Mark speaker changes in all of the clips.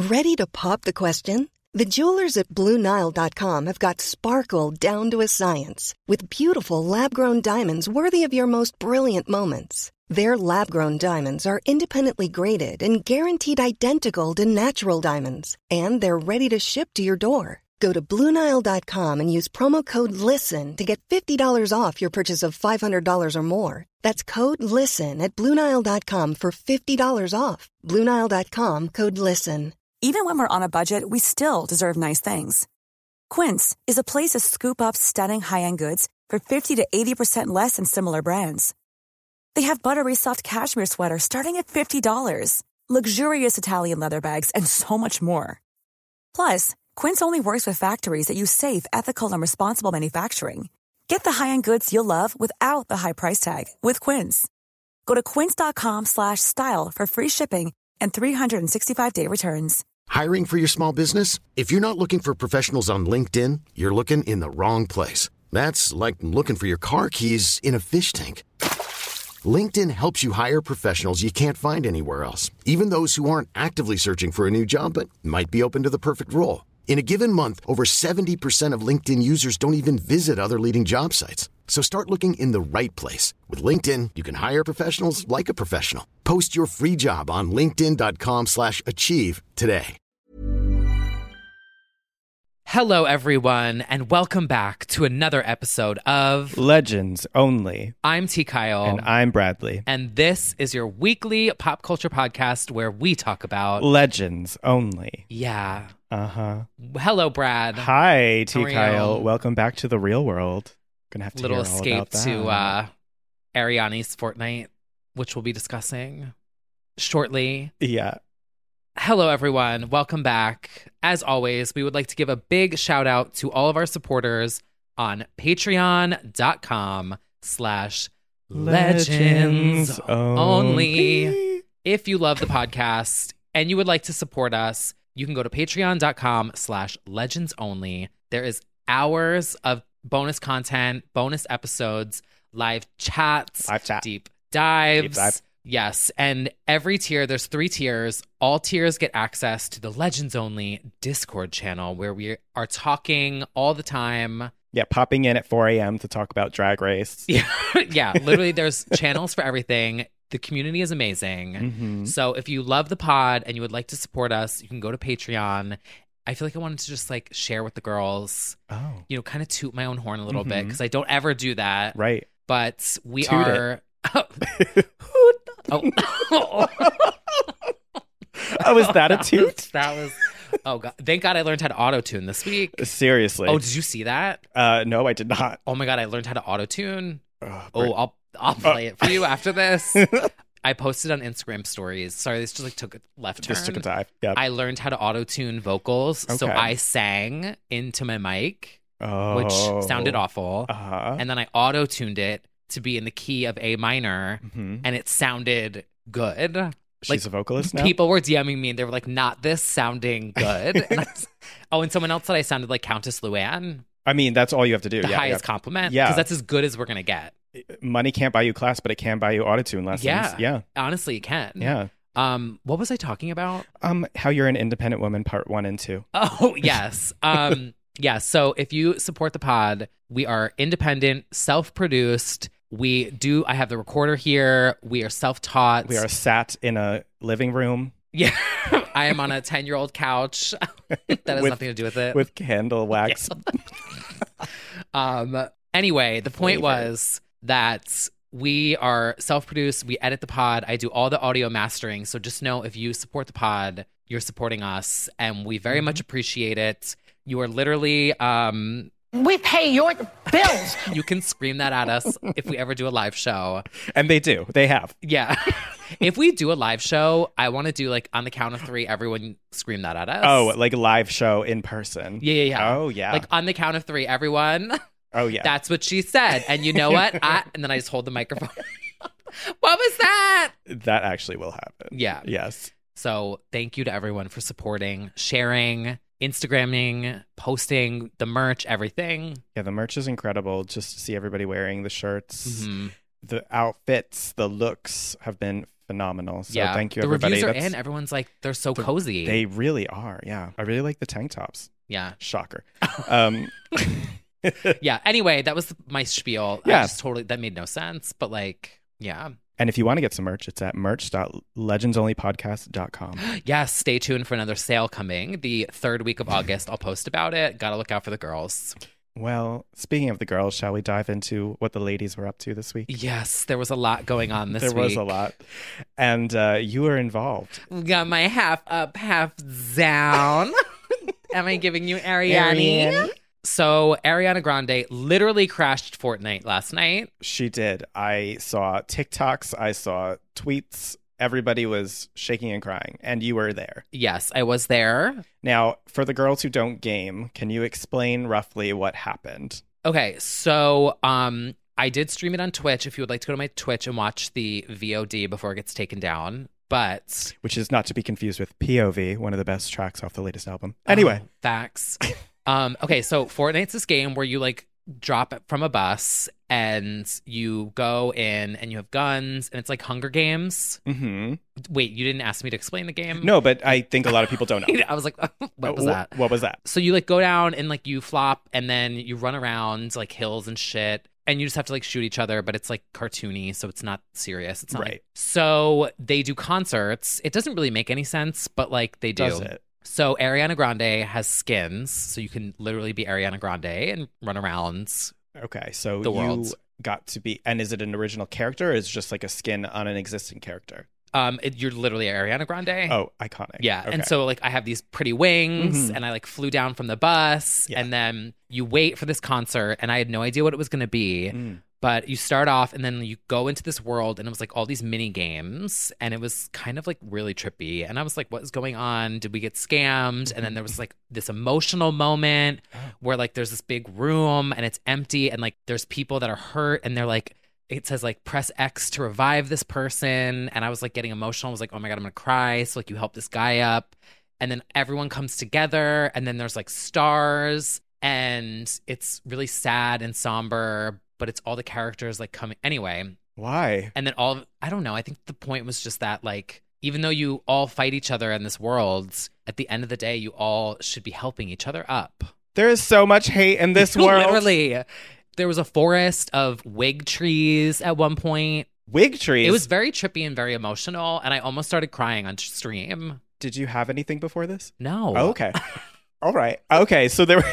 Speaker 1: Ready to pop the question? The jewelers at BlueNile.com have got sparkle down to a science with beautiful lab-grown diamonds worthy of your most brilliant moments. Their lab-grown diamonds are independently graded and guaranteed identical to natural diamonds, and they're ready to ship to your door. Go to BlueNile.com and use promo code LISTEN to get $50 off your purchase of $500 or more. That's code LISTEN at BlueNile.com for $50 off. BlueNile.com, code LISTEN.
Speaker 2: Even when we're on a budget, we still deserve nice things. Quince is a place to scoop up stunning high-end goods for 50 to 80% less than similar brands. They have buttery soft cashmere sweaters starting at $50, luxurious Italian leather bags, and so much more. Plus, Quince only works with factories that use safe, ethical, and responsible manufacturing. Get the high-end goods you'll love without the high price tag with Quince. Go to quince.com/style for free shipping and 365-day returns.
Speaker 3: Hiring for your small business? If you're not looking for professionals on LinkedIn, you're looking in the wrong place. That's like looking for your car keys in a fish tank. LinkedIn helps you hire professionals you can't find anywhere else, even those who aren't actively searching for a new job but might be open to the perfect role. In a given month, over 70% of LinkedIn users don't even visit other leading job sites. So start looking in the right place. With LinkedIn, you can hire professionals like a professional. Post your free job on linkedin.com/achieve today.
Speaker 4: Hello, everyone, and welcome back to another episode of
Speaker 5: Legends Only.
Speaker 4: I'm T. Kyle.
Speaker 5: And I'm Bradley.
Speaker 4: And this is your weekly pop culture podcast where we talk about
Speaker 5: Legends Only.
Speaker 4: Yeah.
Speaker 5: Uh-huh.
Speaker 4: Hello, Brad.
Speaker 5: Hi, T.
Speaker 4: How are
Speaker 5: Kyle.
Speaker 4: you?
Speaker 5: Welcome back to the real world. Gonna have to
Speaker 4: Little
Speaker 5: hear all
Speaker 4: escape
Speaker 5: about that.
Speaker 4: to Ariani's Fortnite, which we'll be discussing shortly.
Speaker 5: Yeah.
Speaker 4: Hello, everyone. Welcome back. As always, we would like to give a big shout out to all of our supporters on patreon.com/legends only. If you love the podcast and you would like to support us, you can go to patreon.com/legends only. There is hours of bonus content, bonus episodes, live chats, deep dives. Yes, and every tier, there's 3 tiers. All tiers get access to the Legends Only Discord channel where we are talking all the time.
Speaker 5: Yeah, popping in at 4 a.m. to talk about Drag Race.
Speaker 4: Yeah, literally there's channels for everything. The community is amazing.
Speaker 5: Mm-hmm.
Speaker 4: So if you love the pod and you would like to support us, you can go to Patreon. I feel like I wanted to just like share with the girls, kind of toot my own horn a little bit because I don't ever do that.
Speaker 5: Right.
Speaker 4: But we
Speaker 5: Toot
Speaker 4: are...
Speaker 5: Oh, was that a toot?
Speaker 4: That was... Oh, God. Thank God I learned how to auto-tune this week.
Speaker 5: Seriously.
Speaker 4: Oh, did you see that?
Speaker 5: No, I did not.
Speaker 4: Oh, my God. I learned how to auto-tune. I'll play it for you after this. I posted on Instagram stories. Sorry, this just like took a left turn.
Speaker 5: Just took a dive. Yep.
Speaker 4: I learned how to auto-tune vocals. So I sang into my mic, which sounded awful. And then I auto-tuned it to be in the key of A minor, and it sounded good.
Speaker 5: She's a vocalist now?
Speaker 4: People were DMing me, and they were like, not this sounding good. And someone else said I sounded like Countess Luann.
Speaker 5: I mean, that's all you have to do.
Speaker 4: The highest compliment.
Speaker 5: Yeah.
Speaker 4: Because that's as good as we're going to get.
Speaker 5: Money can't buy you class, but it can buy you autotune lessons. Yeah.
Speaker 4: Honestly, it can.
Speaker 5: Yeah.
Speaker 4: What was I talking about?
Speaker 5: How you're an independent woman, part 1 and 2.
Speaker 4: Oh, yes. Yeah, so if you support the pod, we are independent, self-produced. I have the recorder here. We are self-taught.
Speaker 5: We are sat in a living room.
Speaker 4: Yeah. I am on a 10-year-old couch. That has nothing to do with it.
Speaker 5: With candle wax.
Speaker 4: Anyway, the point was that we are self-produced. We edit the pod. I do all the audio mastering. So just know if you support the pod, you're supporting us. And we very much appreciate it. You are literally...
Speaker 6: we pay your bills.
Speaker 4: You can scream that at us if we ever do a live show.
Speaker 5: And they do. They have.
Speaker 4: Yeah. If we do a live show, I want to do like on the count of 3, everyone scream that at us.
Speaker 5: Oh, like a live show in person.
Speaker 4: Yeah.
Speaker 5: Oh, yeah.
Speaker 4: Like on the count of 3, everyone.
Speaker 5: Oh, yeah.
Speaker 4: That's what she said. And you know what? And then I just hold the microphone. What was that?
Speaker 5: That actually will happen.
Speaker 4: Yeah.
Speaker 5: Yes.
Speaker 4: So thank you to everyone for supporting, sharing, Instagramming, posting, the merch, everything.
Speaker 5: Yeah, the merch is incredible. Just to see everybody wearing the shirts, the outfits, the looks have been phenomenal. So
Speaker 4: yeah.
Speaker 5: thank you,
Speaker 4: the
Speaker 5: everybody.
Speaker 4: reviews are in. Everyone's like, they're so cozy.
Speaker 5: They really are. Yeah. I really like the tank tops.
Speaker 4: Yeah.
Speaker 5: Shocker.
Speaker 4: Yeah. Anyway, that was my spiel.
Speaker 5: Yeah.
Speaker 4: I just that made no sense. But like, yeah.
Speaker 5: And if you want to get some merch, it's at merch.legendsonlypodcast.com.
Speaker 4: Yes. Stay tuned for another sale coming the 3rd week of August. I'll post about it. Gotta look out for the girls.
Speaker 5: Well, speaking of the girls, shall we dive into what the ladies were up to this week?
Speaker 4: Yes. There was a lot going on this week.
Speaker 5: There was a lot. And you were involved.
Speaker 4: Got my half up, half down. Am I giving you Ariane? So Ariana Grande literally crashed Fortnite last night.
Speaker 5: She did. I saw TikToks. I saw tweets. Everybody was shaking and crying. And you were there.
Speaker 4: Yes, I was there.
Speaker 5: Now, for the girls who don't game, can you explain roughly what happened?
Speaker 4: Okay, so I did stream it on Twitch. If you would like to go to my Twitch and watch the VOD before it gets taken down. But
Speaker 5: which is not to be confused with POV, one of the best tracks off the latest album. Anyway.
Speaker 4: Facts. Okay, so Fortnite's this game where you like drop it from a bus and you go in and you have guns and it's like Hunger Games.
Speaker 5: Mm-hmm.
Speaker 4: Wait, you didn't ask me to explain the game?
Speaker 5: No, but I think a lot of people don't know.
Speaker 4: I was like, what was that?
Speaker 5: What was that?
Speaker 4: So you like go down and like you flop and then you run around like hills and shit. And you just have to like shoot each other, but it's like cartoony, so it's not serious. It's not
Speaker 5: right.
Speaker 4: Like... So they do concerts. It doesn't really make any sense, but like they do.
Speaker 5: Does it?
Speaker 4: So Ariana Grande has skins, so you can literally be Ariana Grande and run around.
Speaker 5: Okay, so
Speaker 4: the world.
Speaker 5: You got to be, and is it an original character or is it just like a skin on an existing character?
Speaker 4: You're literally Ariana Grande.
Speaker 5: Oh, iconic.
Speaker 4: Yeah.
Speaker 5: Okay.
Speaker 4: And so like I have these pretty wings and I like flew down from the bus and then you wait for this concert and I had no idea what it was going to be. But you start off and then you go into this world and it was like all these mini games and it was kind of like really trippy. And I was like, what is going on? Did we get scammed? And then there was like this emotional moment where like there's this big room and it's empty and like there's people that are hurt and they're like, it says like press X to revive this person. And I was like getting emotional. I was like, oh my God, I'm going to cry. So like you help this guy up and then everyone comes together and then there's like stars and it's really sad and somber, but it's all the characters like coming anyway.
Speaker 5: Why?
Speaker 4: And then I don't know. I think the point was just that like, even though you all fight each other in this world, at the end of the day, you all should be helping each other up.
Speaker 5: There is so much hate in this world.
Speaker 4: Literally. There was a forest of wig trees at one point.
Speaker 5: Wig trees?
Speaker 4: It was very trippy and very emotional, and I almost started crying on stream.
Speaker 5: Did you have anything before this?
Speaker 4: No.
Speaker 5: Oh, okay. All right. Okay, so there were...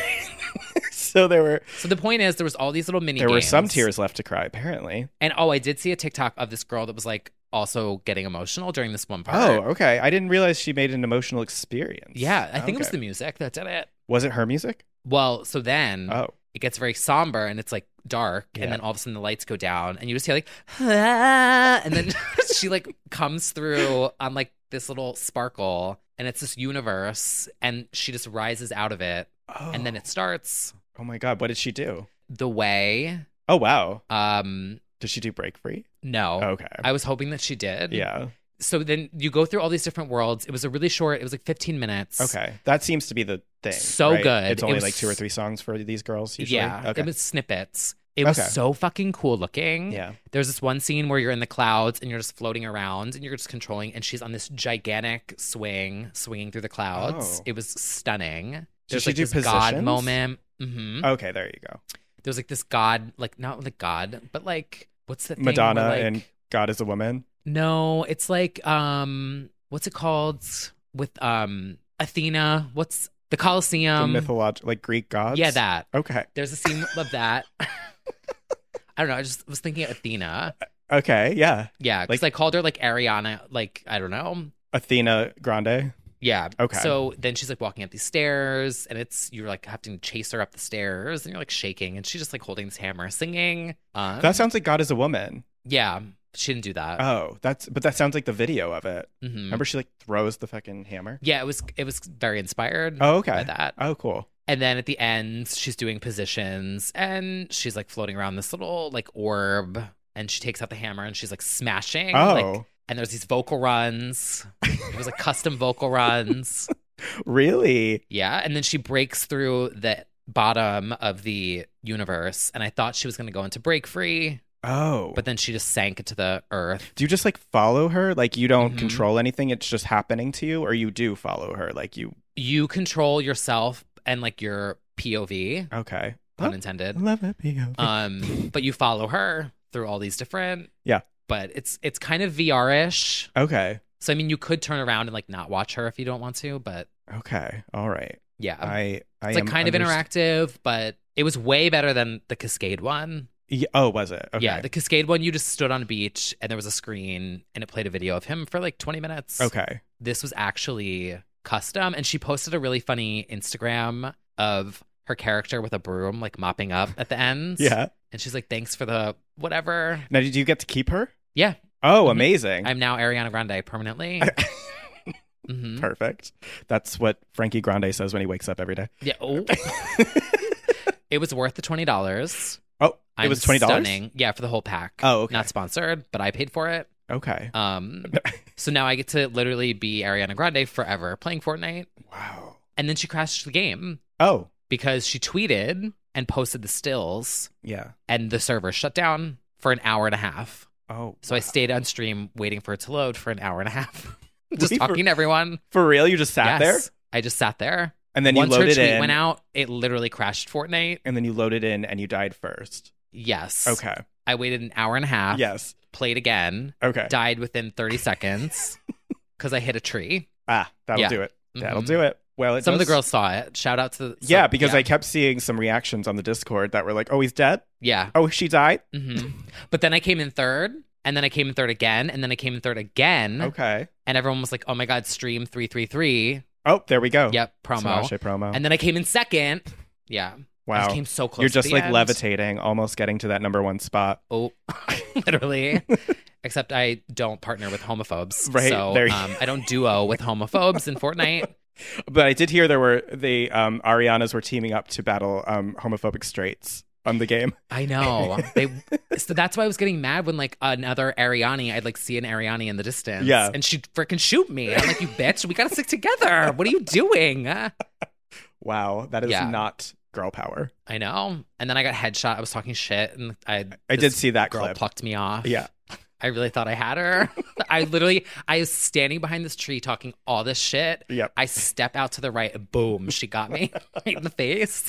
Speaker 5: So
Speaker 4: the point is, there was all these little mini games.
Speaker 5: There were some tears left to cry, apparently.
Speaker 4: And I did see a TikTok of this girl that was like also getting emotional during this one part.
Speaker 5: Oh, okay. I didn't realize she made an emotional experience.
Speaker 4: Yeah, I think it was the music that did it.
Speaker 5: Was it her music?
Speaker 4: Well, so then it gets very somber and it's like dark, and then all of a sudden the lights go down and you just hear like, ah, and then she like comes through on like this little sparkle and it's this universe and she just rises out of it and then it starts.
Speaker 5: Oh my God, what did she do?
Speaker 4: The Way.
Speaker 5: Oh, wow. Did she do Break Free?
Speaker 4: No.
Speaker 5: Okay.
Speaker 4: I was hoping that she did.
Speaker 5: Yeah.
Speaker 4: So then you go through all these different worlds. It was a really short, it was like 15 minutes.
Speaker 5: Okay. That seems to be the thing.
Speaker 4: So
Speaker 5: right?
Speaker 4: good.
Speaker 5: It's only like 2 or 3 songs for these girls usually?
Speaker 4: Yeah.
Speaker 5: Okay.
Speaker 4: It was snippets. It was so fucking cool looking.
Speaker 5: Yeah.
Speaker 4: There's this one scene where you're in the clouds and you're just floating around and you're just controlling, and she's on this gigantic swinging through the clouds. It was stunning. There's like this God moment. Mm-hmm.
Speaker 5: Okay, there you go.
Speaker 4: There's like this God, like not like God, but like what's the thing?
Speaker 5: Madonna
Speaker 4: where, like,
Speaker 5: and God is a Woman?
Speaker 4: No, it's like what's it called with Athena? What's the Colosseum?
Speaker 5: The mythological, like Greek gods?
Speaker 4: Yeah, that.
Speaker 5: Okay.
Speaker 4: There's a scene of that. I don't know. I just was thinking of Athena.
Speaker 5: Okay, yeah.
Speaker 4: Yeah, because I called her like Ariana, like, I don't know.
Speaker 5: Athena Grande?
Speaker 4: Yeah.
Speaker 5: Okay.
Speaker 4: So then she's like walking up these stairs and you're like having to chase her up the stairs and you're like shaking and she's just like holding this hammer singing.
Speaker 5: That sounds like God is a Woman.
Speaker 4: Yeah. She didn't do that.
Speaker 5: Oh, but that sounds like the video of it.
Speaker 4: Mm-hmm.
Speaker 5: Remember she like throws the fucking hammer?
Speaker 4: Yeah, it was very inspired by that.
Speaker 5: Oh, cool.
Speaker 4: And then at the end, she's doing positions and she's like floating around this little like orb and she takes out the hammer and she's like smashing.
Speaker 5: Oh.
Speaker 4: Like, and there's these vocal runs. It was like custom vocal runs.
Speaker 5: Really?
Speaker 4: Yeah. And then she breaks through the bottom of the universe. And I thought she was going to go into Break Free.
Speaker 5: Oh.
Speaker 4: but then she just sank into the earth.
Speaker 5: Do you just like follow her? Like you don't control anything. It's just happening to you, or you do follow her? Like
Speaker 4: You control yourself and like your POV,
Speaker 5: okay.
Speaker 4: pun intended.
Speaker 5: Love it, POV.
Speaker 4: But you follow her through all these different.
Speaker 5: Yeah.
Speaker 4: But it's kind of VR-ish.
Speaker 5: Okay.
Speaker 4: So I mean, you could turn around and like not watch her if you don't want to, but
Speaker 5: Okay. All right.
Speaker 4: yeah,
Speaker 5: I
Speaker 4: it's like kind of interactive, but it was way better than the Cascade one.
Speaker 5: Yeah. Oh, was it? Okay.
Speaker 4: Yeah, the Cascade one, you just stood on a beach and there was a screen and it played a video of him for like 20 minutes.
Speaker 5: Okay.
Speaker 4: This was actually custom, and she posted a really funny Instagram of her character with a broom like mopping up at the end.
Speaker 5: Yeah.
Speaker 4: And she's like, thanks for the whatever.
Speaker 5: Now, did you get to keep her?
Speaker 4: Yeah.
Speaker 5: Oh, amazing.
Speaker 4: I'm now Ariana Grande permanently.
Speaker 5: Perfect. That's what Frankie Grande says when he wakes up every day.
Speaker 4: Yeah. Oh. It was worth the $20.
Speaker 5: Oh, it was $20?
Speaker 4: Stunning. Yeah, for the whole pack.
Speaker 5: Oh, okay.
Speaker 4: Not sponsored, but I paid for it.
Speaker 5: Okay.
Speaker 4: So now I get to literally be Ariana Grande forever playing Fortnite.
Speaker 5: Wow.
Speaker 4: And then she crashed the game
Speaker 5: Oh,
Speaker 4: because she tweeted and posted the stills,
Speaker 5: yeah.
Speaker 4: and the server shut down for an hour and a half.
Speaker 5: Oh,
Speaker 4: So I stayed on stream waiting for it to load for an hour and a half. Just
Speaker 5: Wait,
Speaker 4: talking to everyone.
Speaker 5: for real? You just sat there?
Speaker 4: Yes. I just sat there.
Speaker 5: And then you
Speaker 4: Once her
Speaker 5: loaded
Speaker 4: tweet
Speaker 5: in.
Speaker 4: went out, it literally crashed Fortnite.
Speaker 5: And then you loaded in and you died first.
Speaker 4: Yes.
Speaker 5: Okay.
Speaker 4: I waited an hour and a half.
Speaker 5: Yes.
Speaker 4: Played again.
Speaker 5: Okay.
Speaker 4: Died within 30 seconds because I hit a tree.
Speaker 5: That'll
Speaker 4: Yeah.
Speaker 5: do it. That'll
Speaker 4: Mhm.
Speaker 5: do it. Well,
Speaker 4: Some of the girls saw it. Shout out to
Speaker 5: Yeah, because I kept seeing some reactions on the Discord that were like, "Oh, he's dead.
Speaker 4: Yeah.
Speaker 5: Oh, she died."
Speaker 4: But then I came in third, and then I came in third again, and then I came in third again.
Speaker 5: Okay.
Speaker 4: And everyone was like, "Oh my god, stream 333."
Speaker 5: Oh, there we go.
Speaker 4: Yep, promo.
Speaker 5: Tinashe promo.
Speaker 4: And then I came in second. Yeah.
Speaker 5: Wow.
Speaker 4: I came so close.
Speaker 5: You're
Speaker 4: to
Speaker 5: just
Speaker 4: the
Speaker 5: like
Speaker 4: end.
Speaker 5: levitating, almost getting to that number one spot.
Speaker 4: Oh, literally. Except I don't partner with homophobes.
Speaker 5: Right,
Speaker 4: So
Speaker 5: there you-
Speaker 4: I don't duo with homophobes in Fortnite.
Speaker 5: But I did hear there were the Arianas were teaming up to battle homophobic straights on the game.
Speaker 4: I know. So that's why I was getting mad when like another Ariani, I'd like see an Ariani in the distance.
Speaker 5: Yeah.
Speaker 4: And she'd freaking shoot me. I'm like, you bitch, we gotta stick together. What are you doing?
Speaker 5: Wow, that is
Speaker 4: Yeah.
Speaker 5: not girl power.
Speaker 4: I know. And then I got headshot. I was talking shit, and
Speaker 5: I
Speaker 4: this
Speaker 5: did see that
Speaker 4: girl
Speaker 5: clip.
Speaker 4: plucked me off.
Speaker 5: Yeah.
Speaker 4: I really thought I had her. I was standing behind this tree talking all this shit.
Speaker 5: Yep.
Speaker 4: I step out to the right, boom, she got me right in the face.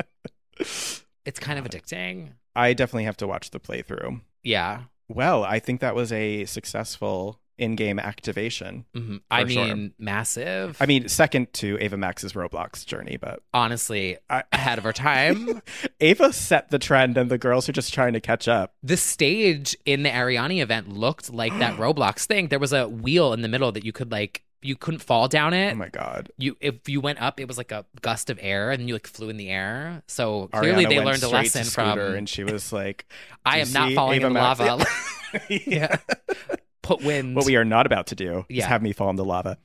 Speaker 4: It's kind of addicting.
Speaker 5: I definitely have to watch the playthrough.
Speaker 4: Yeah.
Speaker 5: Well, I think that was a successful in-game activation.
Speaker 4: I
Speaker 5: For sure.
Speaker 4: mean, massive.
Speaker 5: I mean, second to Ava Max's Roblox journey, but
Speaker 4: honestly,
Speaker 5: I-
Speaker 4: ahead of her time.
Speaker 5: Ava set the trend, and the girls are just trying to catch up.
Speaker 4: The stage in the Ariani event looked like that Roblox thing. There was a wheel in the middle that you could like, you couldn't fall down it.
Speaker 5: Oh my god!
Speaker 4: If you went up, it was like a gust of air, and then you like flew in the air. So clearly,
Speaker 5: Ariana
Speaker 4: they
Speaker 5: went
Speaker 4: learned a
Speaker 5: straight
Speaker 4: lesson
Speaker 5: to
Speaker 4: from.
Speaker 5: Scooter, and she was like,
Speaker 4: I
Speaker 5: "Do
Speaker 4: am
Speaker 5: you
Speaker 4: not
Speaker 5: see
Speaker 4: falling
Speaker 5: Ava
Speaker 4: in the
Speaker 5: Max?"
Speaker 4: lava.
Speaker 5: Yeah.
Speaker 4: Put wind.
Speaker 5: What we are not about to do is
Speaker 4: Yeah.
Speaker 5: have me fall in the lava.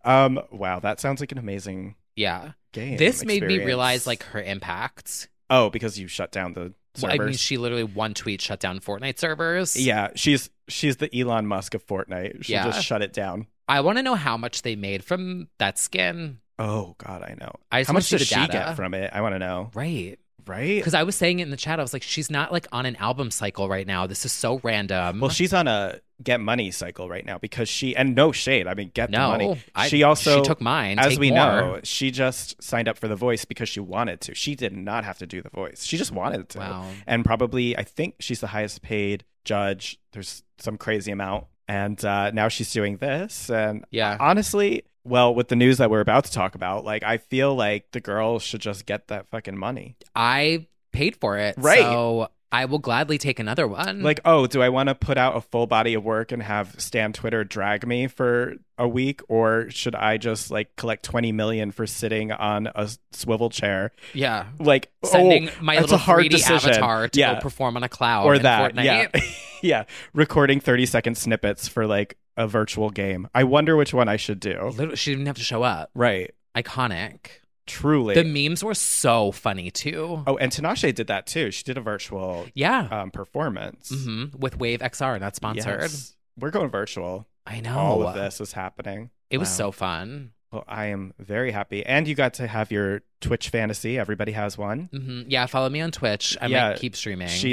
Speaker 5: Wow, that sounds like an amazing
Speaker 4: Yeah.
Speaker 5: game.
Speaker 4: This made me
Speaker 5: experience.
Speaker 4: realize like her impact.
Speaker 5: Oh, because you shut down the
Speaker 4: Well,
Speaker 5: servers.
Speaker 4: I mean, she literally one tweet shut down Fortnite servers.
Speaker 5: Yeah, she's the Elon Musk of Fortnite. She'll
Speaker 4: Yeah.
Speaker 5: just shut it down.
Speaker 4: I want to know how much they made from that skin.
Speaker 5: Oh God, I know.
Speaker 4: I just
Speaker 5: How
Speaker 4: wanna
Speaker 5: much
Speaker 4: see
Speaker 5: does
Speaker 4: the
Speaker 5: she
Speaker 4: data.
Speaker 5: get from it? I want to know.
Speaker 4: Right.
Speaker 5: Right?
Speaker 4: Because I was saying it in the chat. I was like, she's not like on an album cycle right now. This is so random.
Speaker 5: Well, she's on a get money cycle right now because she, and no shade, I mean, get the
Speaker 4: No,
Speaker 5: money.
Speaker 4: I-
Speaker 5: She also,
Speaker 4: she took mine.
Speaker 5: as
Speaker 4: Take
Speaker 5: we
Speaker 4: more.
Speaker 5: know, she just signed up for The Voice because she wanted to. She did not have to do The Voice. She just wanted to.
Speaker 4: Wow.
Speaker 5: And probably, I think she's the highest paid judge. There's some crazy amount. And now she's doing this. And
Speaker 4: Yeah.
Speaker 5: honestly, well, with the news that we're about to talk about, like, I feel like the girl should just get that fucking money.
Speaker 4: I paid for it.
Speaker 5: Right.
Speaker 4: So I will gladly take another one.
Speaker 5: Like, oh, do I want to put out a full body of work and have Stan Twitter drag me for a week, or should I just like collect 20 million for sitting on a swivel chair?
Speaker 4: yeah.
Speaker 5: Like
Speaker 4: Sending my
Speaker 5: that's
Speaker 4: little
Speaker 5: a hard
Speaker 4: 3D
Speaker 5: decision.
Speaker 4: avatar to
Speaker 5: Yeah.
Speaker 4: go perform on a cloud
Speaker 5: Or
Speaker 4: in
Speaker 5: that,
Speaker 4: Fortnite.
Speaker 5: yeah, yeah, recording 30-second snippets for like a virtual game. I wonder which one I should do.
Speaker 4: Literally, she didn't even have to show up.
Speaker 5: Right,
Speaker 4: Iconic.
Speaker 5: truly.
Speaker 4: The memes were so funny too.
Speaker 5: Oh, and Tinashe did that too. She did a virtual
Speaker 4: Yeah.
Speaker 5: performance.
Speaker 4: With Wave XR, not sponsored.
Speaker 5: Yes. We're going virtual.
Speaker 4: I know.
Speaker 5: All of this is happening.
Speaker 4: It was
Speaker 5: Wow.
Speaker 4: so fun.
Speaker 5: Well, I am very happy. And you got to have your Twitch fantasy. Everybody has one.
Speaker 4: Yeah, follow me on Twitch. I might keep streaming.
Speaker 5: She's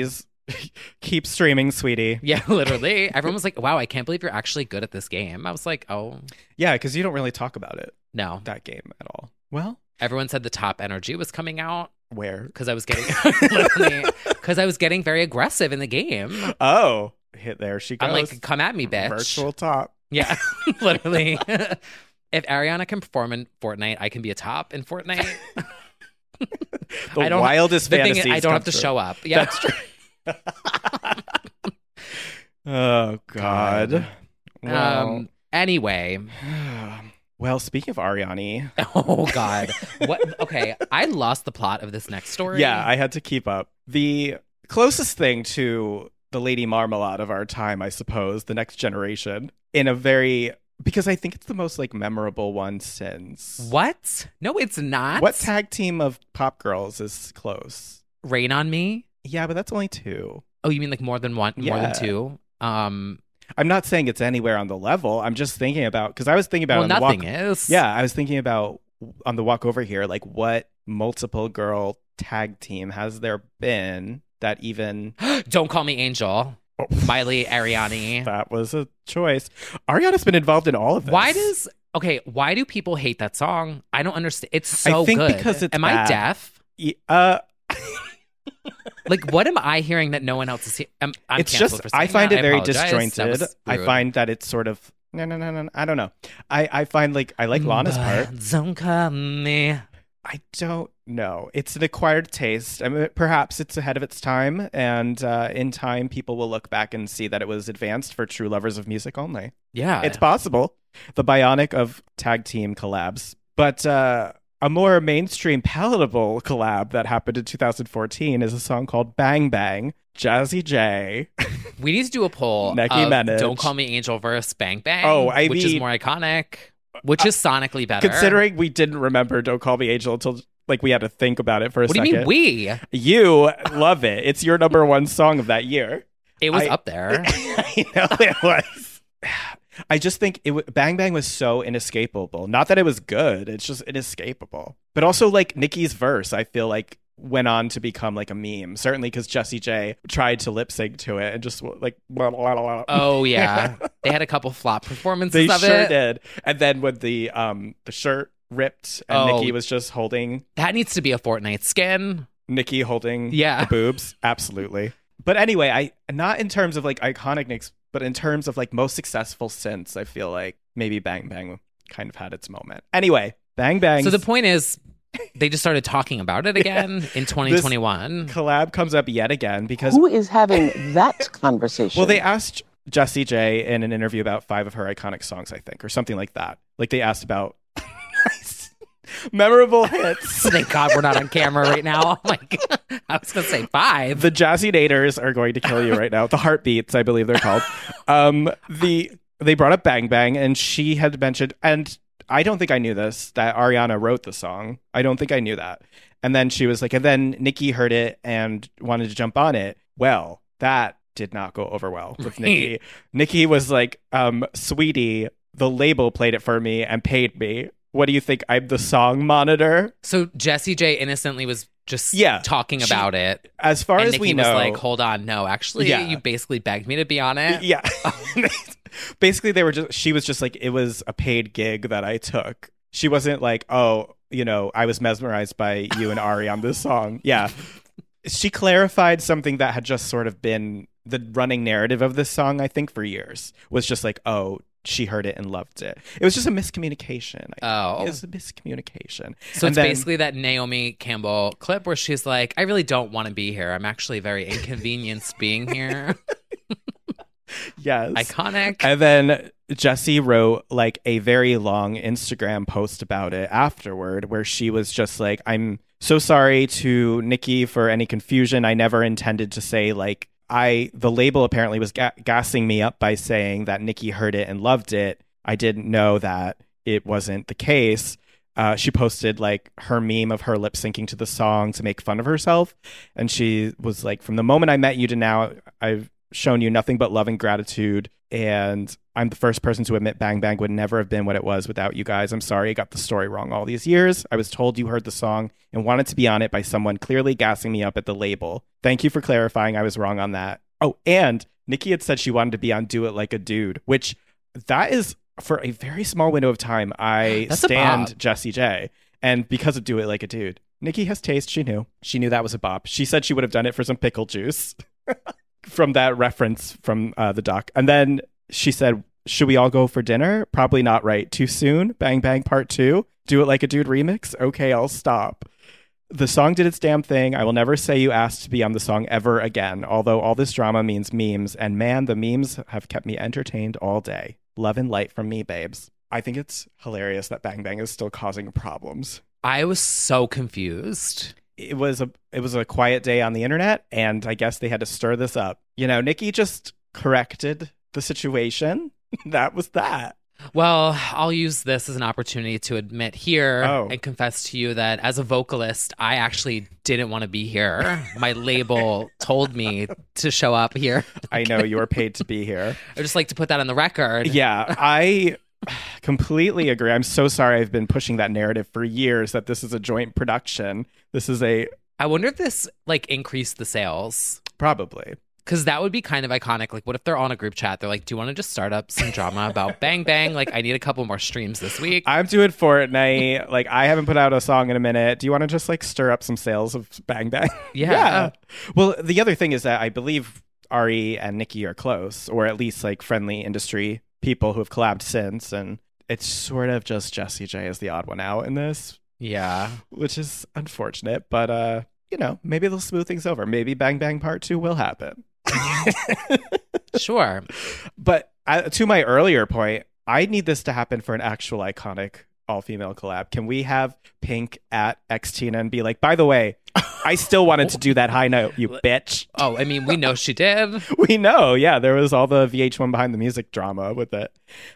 Speaker 5: Keep streaming, sweetie.
Speaker 4: Yeah, literally. Everyone was like, wow, I can't believe you're actually good at this game. I was like, oh.
Speaker 5: Yeah, because you don't really talk about it,
Speaker 4: No.
Speaker 5: that game at all. Well,
Speaker 4: Everyone said the top energy was coming out
Speaker 5: where?
Speaker 4: because I was getting literally because I was getting very aggressive in the game.
Speaker 5: Oh, there she goes.
Speaker 4: I'm like, come at me, bitch.
Speaker 5: Virtual top.
Speaker 4: Yeah, literally. If Ariana can perform in Fortnite, I can be a top in Fortnite.
Speaker 5: The wildest
Speaker 4: the thing
Speaker 5: fantasies
Speaker 4: is, I don't
Speaker 5: come
Speaker 4: have to
Speaker 5: true.
Speaker 4: show up. Yeah,
Speaker 5: That's true. Oh, God. Well,
Speaker 4: Anyway.
Speaker 5: well, speaking of Ariani.
Speaker 4: Oh God. What? Okay, I lost the plot of this next story.
Speaker 5: Yeah, I had to keep up. The closest thing to the Lady Marmalade of our time, I suppose, the next generation, in a very... Because I think it's the most, like, memorable one since...
Speaker 4: What? No, it's not.
Speaker 5: What tag team of pop girls is close?
Speaker 4: Rain on Me?
Speaker 5: Yeah, but that's only 2.
Speaker 4: Oh, you mean like more than one? More
Speaker 5: Yeah.
Speaker 4: than 2?
Speaker 5: I'm not saying it's anywhere on the level. I'm just thinking about... Because I was thinking about...
Speaker 4: Well,
Speaker 5: on the
Speaker 4: nothing
Speaker 5: walk,
Speaker 4: is.
Speaker 5: Yeah, I was thinking about on the walk over here, like, what multiple girl tag team has there been that even...
Speaker 4: Don't Call Me Angel. Miley, Ariani.
Speaker 5: That was a choice. Ariana's been involved in all of this.
Speaker 4: Why do people hate that song? I don't understand. It's so
Speaker 5: I think
Speaker 4: good.
Speaker 5: because it's
Speaker 4: Am I
Speaker 5: bad.
Speaker 4: deaf? Like, what am I hearing that no one else is hearing? I'm
Speaker 5: It's
Speaker 4: canceled
Speaker 5: just,
Speaker 4: for saying
Speaker 5: I find
Speaker 4: that.
Speaker 5: it very
Speaker 4: apologize. That
Speaker 5: disjointed.
Speaker 4: was
Speaker 5: I
Speaker 4: rude.
Speaker 5: find that it's sort of, no. I don't know. I find like, I like Lana's part.
Speaker 4: Don't call me.
Speaker 5: I don't know. It's an acquired taste. I mean, perhaps it's ahead of its time, and in time, people will look back and see that it was advanced for true lovers of music only.
Speaker 4: Yeah.
Speaker 5: It's possible. The bionic of tag team collabs. But a more mainstream, palatable collab that happened in 2014 is a song called Bang Bang, Jazzy J.
Speaker 4: We need to do a poll
Speaker 5: Nicki
Speaker 4: of
Speaker 5: Minaj.
Speaker 4: Don't Call Me Angel versus Bang Bang.
Speaker 5: Oh, I
Speaker 4: which is
Speaker 5: mean-
Speaker 4: more iconic, which is sonically better.
Speaker 5: Considering we didn't remember Don't Call Me Angel until like we had to think about it for a
Speaker 4: What do
Speaker 5: second.
Speaker 4: you mean we?
Speaker 5: You love it. It's your number one song of that year.
Speaker 4: It was
Speaker 5: I-
Speaker 4: up there.
Speaker 5: I know it was. I just think Bang Bang was so inescapable. Not that it was good. It's just inescapable. But also like Nicki's verse, I feel like went on to become like a meme. Certainly because Jessie J tried to lip sync to it and just like blah, blah, blah, blah.
Speaker 4: Oh yeah, they had a couple flop performances
Speaker 5: They
Speaker 4: of
Speaker 5: sure
Speaker 4: it.
Speaker 5: did. And then when the shirt ripped and
Speaker 4: Oh.
Speaker 5: Nicki was just holding
Speaker 4: That needs to be a Fortnite skin.
Speaker 5: Nicki holding
Speaker 4: Yeah.
Speaker 5: the boobs. Absolutely. But anyway, I not in terms of like iconic Nicks, but in terms of like most successful since, I feel like maybe Bang Bang kind of had its moment. Anyway, Bang Bang.
Speaker 4: So the point is, they just started talking about it again in 2021.
Speaker 5: collab comes up yet again because
Speaker 6: Who is having that conversation?
Speaker 5: well, they asked Jessie J in an interview about 5 of her iconic songs, I think, or something like that. Like they asked about memorable hits.
Speaker 4: Thank God we're not on camera right now. Oh my God. I was going to say 5.
Speaker 5: The Jazzy Nators are going to kill you right now. The Heartbeats, I believe they're called. They brought up Bang Bang, and she had mentioned, and I don't think I knew this, that Ariana wrote the song. I don't think I knew that. And then she was like, and then Nicki heard it and wanted to jump on it. Well, that did not go over well with Nicki. Nicki was like, sweetie, the label played it for me and paid me. What do you think? I'm the song monitor?
Speaker 4: So Jessie J innocently was just talking
Speaker 5: she-
Speaker 4: about it.
Speaker 5: As far
Speaker 4: And
Speaker 5: as
Speaker 4: Nicki
Speaker 5: we know.
Speaker 4: was like, hold on, no, actually,
Speaker 5: Yeah.
Speaker 4: you basically begged me to be on it.
Speaker 5: Yeah. Basically, she was just like, it was a paid gig that I took. She wasn't like, oh, I was mesmerized by you and Ari on this song. Yeah. She clarified something that had just sort of been the running narrative of this song, I think, for years. Was just like, oh, she heard it and loved it. It was just a miscommunication.
Speaker 4: Oh.
Speaker 5: It was a miscommunication.
Speaker 4: So
Speaker 5: And
Speaker 4: it's
Speaker 5: then-
Speaker 4: basically that Naomi Campbell clip where she's like, I really don't want to be here. I'm actually very inconvenienced being here.
Speaker 5: Yes.
Speaker 4: Iconic.
Speaker 5: And then Jessie wrote like a very long Instagram post about it afterward where she was just like, I'm so sorry to Nicki for any confusion. I never intended to say like, the label apparently was gassing me up by saying that Nicki heard it and loved it. I didn't know that it wasn't the case. She posted like her meme of her lip syncing to the song to make fun of herself. And she was like, from the moment I met you to now, I've shown you nothing but love and gratitude. And I'm the first person to admit Bang Bang would never have been what it was without you guys. I'm sorry I got the story wrong all these years. I was told you heard the song and wanted to be on it by someone clearly gassing me up at the label. Thank you for clarifying I was wrong on that. Oh, and Nikki had said she wanted to be on Do It Like a Dude, which that is, for a very small window of time, I stand Jessie J. And because of Do It Like a Dude, Nikki has taste. She knew. She knew that was a bop. She said she would have done it for some pickle juice from that reference from the doc. And then she said, should we all go for dinner? Probably not, right? Too soon? Bang Bang Part 2? Do It Like a Dude remix? Okay, I'll stop. The song did its damn thing. I will never say you asked to be on the song ever again, although all this drama means memes. And man, the memes have kept me entertained all day. Love and light from me, babes. I think it's hilarious that Bang Bang is still causing problems.
Speaker 4: I was so confused.
Speaker 5: It was a quiet day on the internet, and I guess they had to stir this up. You know, Nikki just corrected the situation. That was that.
Speaker 4: Well, I'll use this as an opportunity to admit here and confess to you that as a vocalist, I actually didn't want to be here. My label told me to show up here.
Speaker 5: I know, you were paid to be here.
Speaker 4: I just like to put that on the record.
Speaker 5: Yeah, I completely agree. I'm so sorry I've been pushing that narrative for years that this is a joint production. I wonder if this increased the sales. Probably.
Speaker 4: Because that would be kind of iconic. Like, what if they're on a group chat? They're like, do you want to just start up some drama about Bang Bang? Like, I need a couple more streams this week.
Speaker 5: I'm doing Fortnite. Like, I haven't put out a song in a minute. Do you want to just, stir up some sales of Bang Bang?
Speaker 4: Yeah.
Speaker 5: Well, the other thing is that I believe Ari and Nikki are close, or at least, friendly industry people who have collabed since. And it's sort of just Jessie J is the odd one out in this.
Speaker 4: Yeah.
Speaker 5: Which is unfortunate. But, maybe they'll smooth things over. Maybe Bang Bang Part 2 will happen.
Speaker 4: Sure.
Speaker 5: But to my earlier point, I need this to happen for an actual iconic all-female collab. Can we have Pink at XTina and be like, by the way, I still wanted to do that high note, you bitch.
Speaker 4: Oh, I mean, we know she did.
Speaker 5: We know. Yeah, there was all the VH1 Behind the Music drama with it.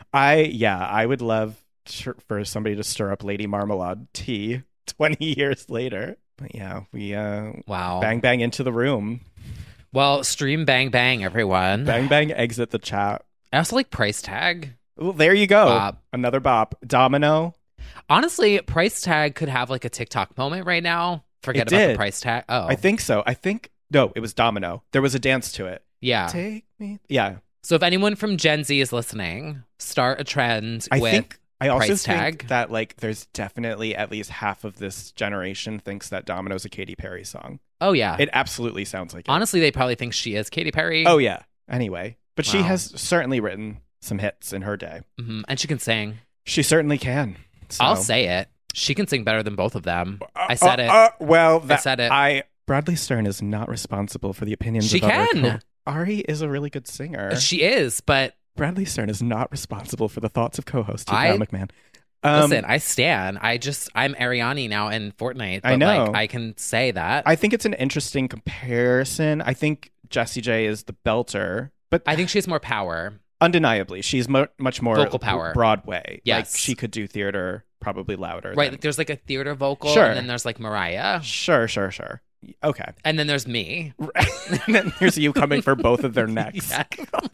Speaker 5: I would love for somebody to stir up Lady Marmalade tea 20 years later. But yeah, we
Speaker 4: wow.
Speaker 5: Bang Bang into the room.
Speaker 4: Well, stream Bang Bang, everyone.
Speaker 5: Bang Bang exit the chat.
Speaker 4: I also like Price Tag.
Speaker 5: Well, there you go.
Speaker 4: Bop.
Speaker 5: Another bop. Domino.
Speaker 4: Honestly, Price Tag could have a TikTok moment right now. Forget about the Price Tag. Oh,
Speaker 5: I think so. No, it was Domino. There was a dance to it.
Speaker 4: Yeah.
Speaker 5: Take me. Yeah.
Speaker 4: So if anyone from Gen Z is listening, start a trend
Speaker 5: I also
Speaker 4: Price
Speaker 5: think
Speaker 4: Tag.
Speaker 5: that there's definitely at least half of this generation thinks that Domino's a Katy Perry song.
Speaker 4: Oh, yeah.
Speaker 5: It absolutely sounds like it.
Speaker 4: Honestly, they probably think she is Katy Perry.
Speaker 5: Oh, yeah. Anyway. But she
Speaker 4: Wow.
Speaker 5: has certainly written some hits in her day.
Speaker 4: Mm-hmm. And she can sing.
Speaker 5: She certainly can. So.
Speaker 4: I'll say it. She can sing better than both of them. I said it.
Speaker 5: I
Speaker 4: said it.
Speaker 5: Bradley Stern is not responsible for the opinions
Speaker 4: She
Speaker 5: of other
Speaker 4: can.
Speaker 5: Ari is a really good singer.
Speaker 4: She is, but
Speaker 5: Bradley Stern is not responsible for the thoughts of co-host Kyle McMahon.
Speaker 4: Listen, I stan. I'm Ariani now in Fortnite. But
Speaker 5: I know.
Speaker 4: I can say that.
Speaker 5: I think it's an interesting comparison. I think Jessie J is the belter, but
Speaker 4: I think she has more power.
Speaker 5: Undeniably, she's much more
Speaker 4: Vocal power.
Speaker 5: Broadway.
Speaker 4: Yes.
Speaker 5: She could do theater probably louder.
Speaker 4: Right. There's a theater vocal,
Speaker 5: Sure.
Speaker 4: and then there's Mariah.
Speaker 5: Sure. Okay.
Speaker 4: And then there's me.
Speaker 5: And then here's you coming for both of their necks.
Speaker 4: Yeah.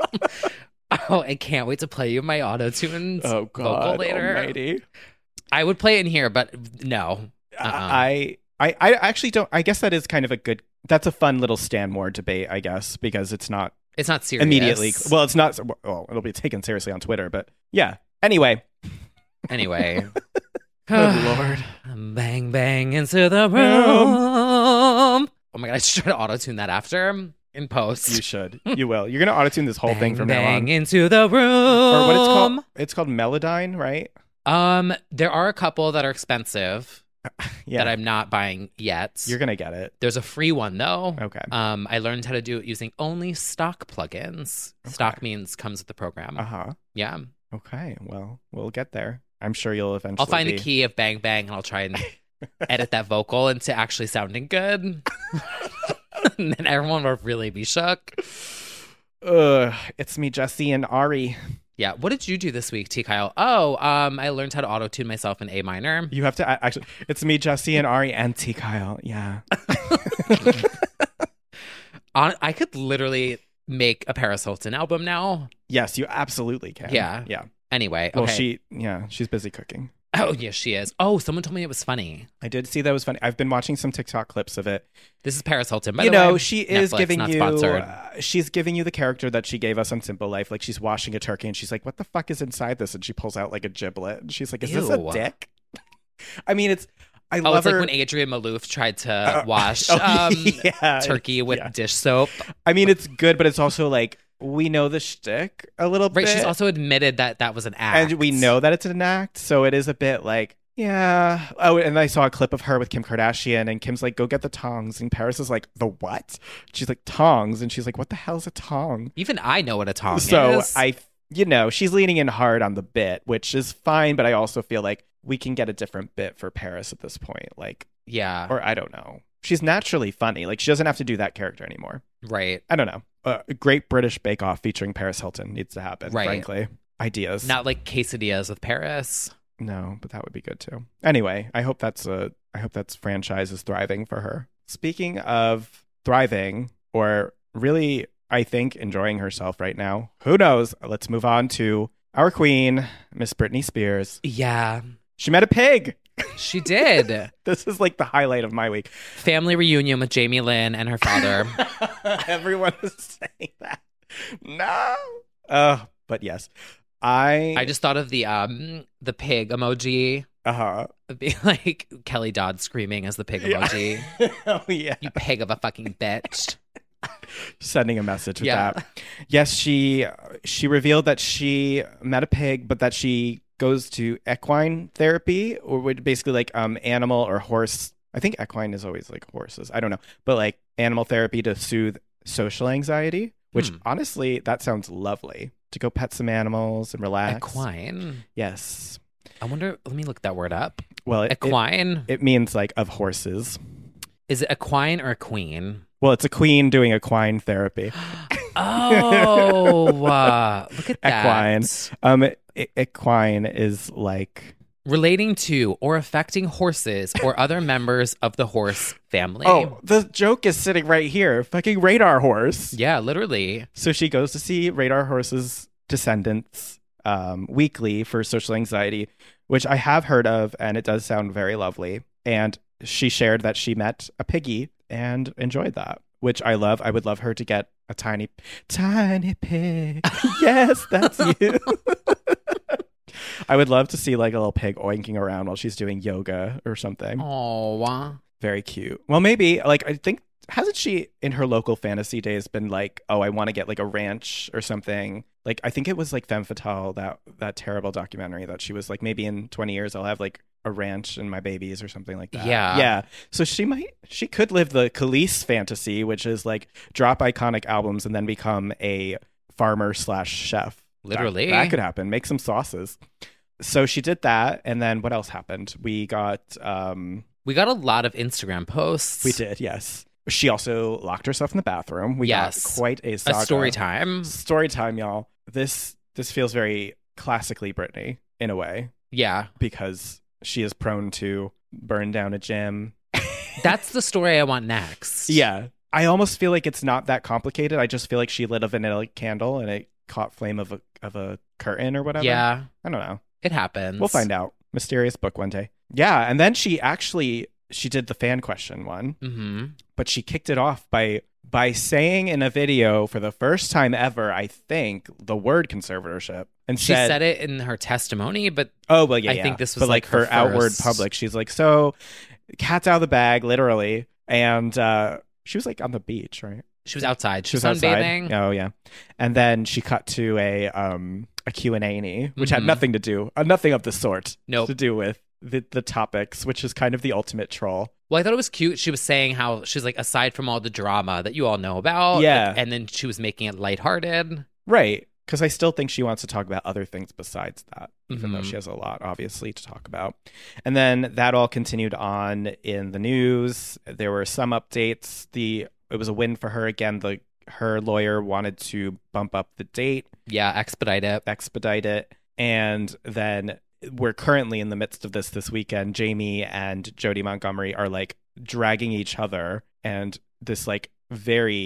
Speaker 4: Oh, I can't wait to play you my auto-tuned
Speaker 5: Oh, God
Speaker 4: vocal later.
Speaker 5: almighty.
Speaker 4: I would play it in here, but no.
Speaker 5: I actually don't. I guess that is kind of that's a fun little Stanmore debate, I guess, because it's not
Speaker 4: serious.
Speaker 5: immediately. Well, it's not. Well, it'll be taken seriously on Twitter, but yeah. Anyway.
Speaker 4: Anyway.
Speaker 5: Good Lord.
Speaker 4: Bang, bang into the room. Oh my God, I should try to auto-tune that after in post.
Speaker 5: You should. You will. You're going to auto-tune this whole thing from now on.
Speaker 4: Bang into the room.
Speaker 5: Or what it's called. It's called Melodyne, right?
Speaker 4: There are a couple that are expensive
Speaker 5: Yeah.
Speaker 4: that I'm not buying yet.
Speaker 5: You're going to get it.
Speaker 4: There's a free one though.
Speaker 5: Okay.
Speaker 4: I learned how to do it using only stock plugins.
Speaker 5: Okay.
Speaker 4: Stock means comes with the program.
Speaker 5: Uh-huh.
Speaker 4: Yeah.
Speaker 5: Okay. Well, we'll get there. I'm sure you'll eventually
Speaker 4: I'll find the key of Bang Bang and I'll try and edit that vocal into actually sounding good. And then everyone will really be shook.
Speaker 5: It's me, Jessie, and Ari.
Speaker 4: Yeah. What did you do this week, T. Kyle? Oh, I learned how to auto-tune myself in A minor.
Speaker 5: You have to actually. It's me, Jessie, and Ari, and T. Kyle. Yeah.
Speaker 4: I could literally make a Paris Hilton album now?
Speaker 5: Yes, you absolutely can.
Speaker 4: Yeah.
Speaker 5: Yeah.
Speaker 4: Anyway,
Speaker 5: Well,
Speaker 4: okay.
Speaker 5: she's busy cooking.
Speaker 4: Oh, yes, she is. Oh, someone told me it was funny.
Speaker 5: I did see that was funny. I've been watching some TikTok clips of it.
Speaker 4: This is Paris Hilton, by
Speaker 5: You
Speaker 4: the way.
Speaker 5: know, she is
Speaker 4: Netflix,
Speaker 5: giving
Speaker 4: not
Speaker 5: you
Speaker 4: sponsored.
Speaker 5: she's giving you the character that she gave us on Simple Life. Like, she's washing a turkey and she's like, what the fuck is inside this? And she pulls out like a giblet and she's like, is this a
Speaker 4: Ew.
Speaker 5: dick? I mean, I
Speaker 4: Oh,
Speaker 5: love
Speaker 4: it's like
Speaker 5: her.
Speaker 4: when Adrienne Malouf tried to wash
Speaker 5: yeah,
Speaker 4: turkey with
Speaker 5: yeah.
Speaker 4: dish soap.
Speaker 5: I mean, it's good, but it's also like, we know the shtick a little
Speaker 4: Right,
Speaker 5: bit.
Speaker 4: she's also admitted that was an act.
Speaker 5: And we know that it's an act, so it is a bit like, yeah. Oh, and I saw a clip of her with Kim Kardashian, and Kim's like, go get the tongs. And Paris is like, the what? She's like, tongs. And she's like, what the hell is a tong?
Speaker 4: Even I know what a tong
Speaker 5: So
Speaker 4: is.
Speaker 5: she's leaning in hard on the bit, which is fine, but I also feel like we can get a different bit for Paris at this point. Like,
Speaker 4: Yeah.
Speaker 5: or I don't know. She's naturally funny. Like, she doesn't have to do that character anymore.
Speaker 4: Right.
Speaker 5: I don't know. A Great British Bake Off featuring Paris Hilton needs to happen,
Speaker 4: Right.
Speaker 5: frankly. Ideas.
Speaker 4: Not like quesadillas with Paris.
Speaker 5: No, but that would be good too. Anyway, I hope that's franchise is thriving for her. Speaking of thriving, or really, I think enjoying herself right now. Who knows? Let's move on to our queen, Miss Britney Spears.
Speaker 4: Yeah,
Speaker 5: She met a pig.
Speaker 4: she did.
Speaker 5: This is like the highlight of my week.
Speaker 4: Family reunion with Jamie Lynn and her father.
Speaker 5: Everyone is saying that. No. But yes,
Speaker 4: I just thought of the pig emoji. It'd be like Kelly Dodd screaming as the pig emoji.
Speaker 5: Oh yeah.
Speaker 4: You pig of a fucking bitch.
Speaker 5: Sending a message with
Speaker 4: Yeah.
Speaker 5: that. Yes, she revealed that she met a pig, but that she goes to equine therapy, or would basically like animal or horse. I think equine is always like horses. I don't know, but like animal therapy to soothe social anxiety. Which honestly, that sounds lovely, to go pet some animals and relax.
Speaker 4: Equine.
Speaker 5: Yes.
Speaker 4: I wonder. Let me look that word up.
Speaker 5: Well,
Speaker 4: Equine.
Speaker 5: it means like of horses.
Speaker 4: Is it equine or a queen?
Speaker 5: Well, it's a queen doing equine therapy.
Speaker 4: Oh, look at that.
Speaker 5: Equine. Equine is like,
Speaker 4: relating to or affecting horses or other members of the horse family.
Speaker 5: oh, the joke is sitting right here. Fucking Radar Horse.
Speaker 4: Yeah, literally.
Speaker 5: So she goes to see Radar Horse's descendants weekly for social anxiety, which I have heard of, and it does sound very lovely. And she shared that she met a piggy and enjoyed that, which I love. I would love her to get a tiny pig. Yes, that's you. I would love to see like a little pig oinking around while she's doing yoga or something.
Speaker 4: Oh,
Speaker 5: Very cute. Well, maybe like, I think, hasn't she in her local fantasy days been like, oh, I want to get like a ranch or something? Like, I think it was like Femme Fatale, that terrible documentary that she was like, maybe in 20 years I'll have like a ranch and my babies or something like that.
Speaker 4: Yeah.
Speaker 5: Yeah. So she could live the Khalees fantasy, which is like drop iconic albums and then become a farmer / chef.
Speaker 4: literally.
Speaker 5: That could happen. Make some sauces. So she did that. And then what else happened? We got
Speaker 4: We got a lot of Instagram posts.
Speaker 5: we did, yes. She also locked herself in the bathroom. We
Speaker 4: Yes.
Speaker 5: got quite a saga.
Speaker 4: A story time.
Speaker 5: Story time, y'all. This feels very classically Britney in a way,
Speaker 4: Yeah.
Speaker 5: because she is prone to burn down a gym.
Speaker 4: That's the story I want next.
Speaker 5: Yeah. I almost feel like it's not that complicated. I just feel like she lit a vanilla candle and it caught flame of a curtain or whatever.
Speaker 4: Yeah.
Speaker 5: I don't know.
Speaker 4: It happens.
Speaker 5: We'll find out. Mysterious book one day. Yeah, and then she did the fan question one,
Speaker 4: Mm-hmm.
Speaker 5: but she kicked it off by saying in a video for the first time ever, I think, the word conservatorship, and
Speaker 4: She said it in her testimony, but
Speaker 5: "Oh well, yeah,
Speaker 4: I
Speaker 5: yeah."
Speaker 4: think this was
Speaker 5: but like
Speaker 4: like
Speaker 5: her
Speaker 4: the
Speaker 5: outward
Speaker 4: first-
Speaker 5: public. She's like, so cat's out of the bag, literally, and she was like on the beach, right?
Speaker 4: she was outside. She was
Speaker 5: outside.
Speaker 4: sunbathing.
Speaker 5: Oh yeah, and then she cut to a Q&A, which had
Speaker 4: Mhm.
Speaker 5: nothing to do, nothing of the sort,
Speaker 4: Nope.
Speaker 5: to do with the topics, which is kind of the ultimate troll.
Speaker 4: Well, I thought it was cute. She was saying how she's like, aside from all the drama that you all know about.
Speaker 5: Yeah.
Speaker 4: like, and then she was making it lighthearted.
Speaker 5: Right. Because I still think she wants to talk about other things besides that, even though
Speaker 4: Mhm.
Speaker 5: she has a lot, obviously, to talk about. And then that all continued on in the news. There were some updates. It was a win for her again. Her lawyer wanted to bump up the date,
Speaker 4: Yeah, expedite it.
Speaker 5: and then we're currently in the midst of this weekend. Jamie and Jodie Montgomery are like dragging each other, and this like very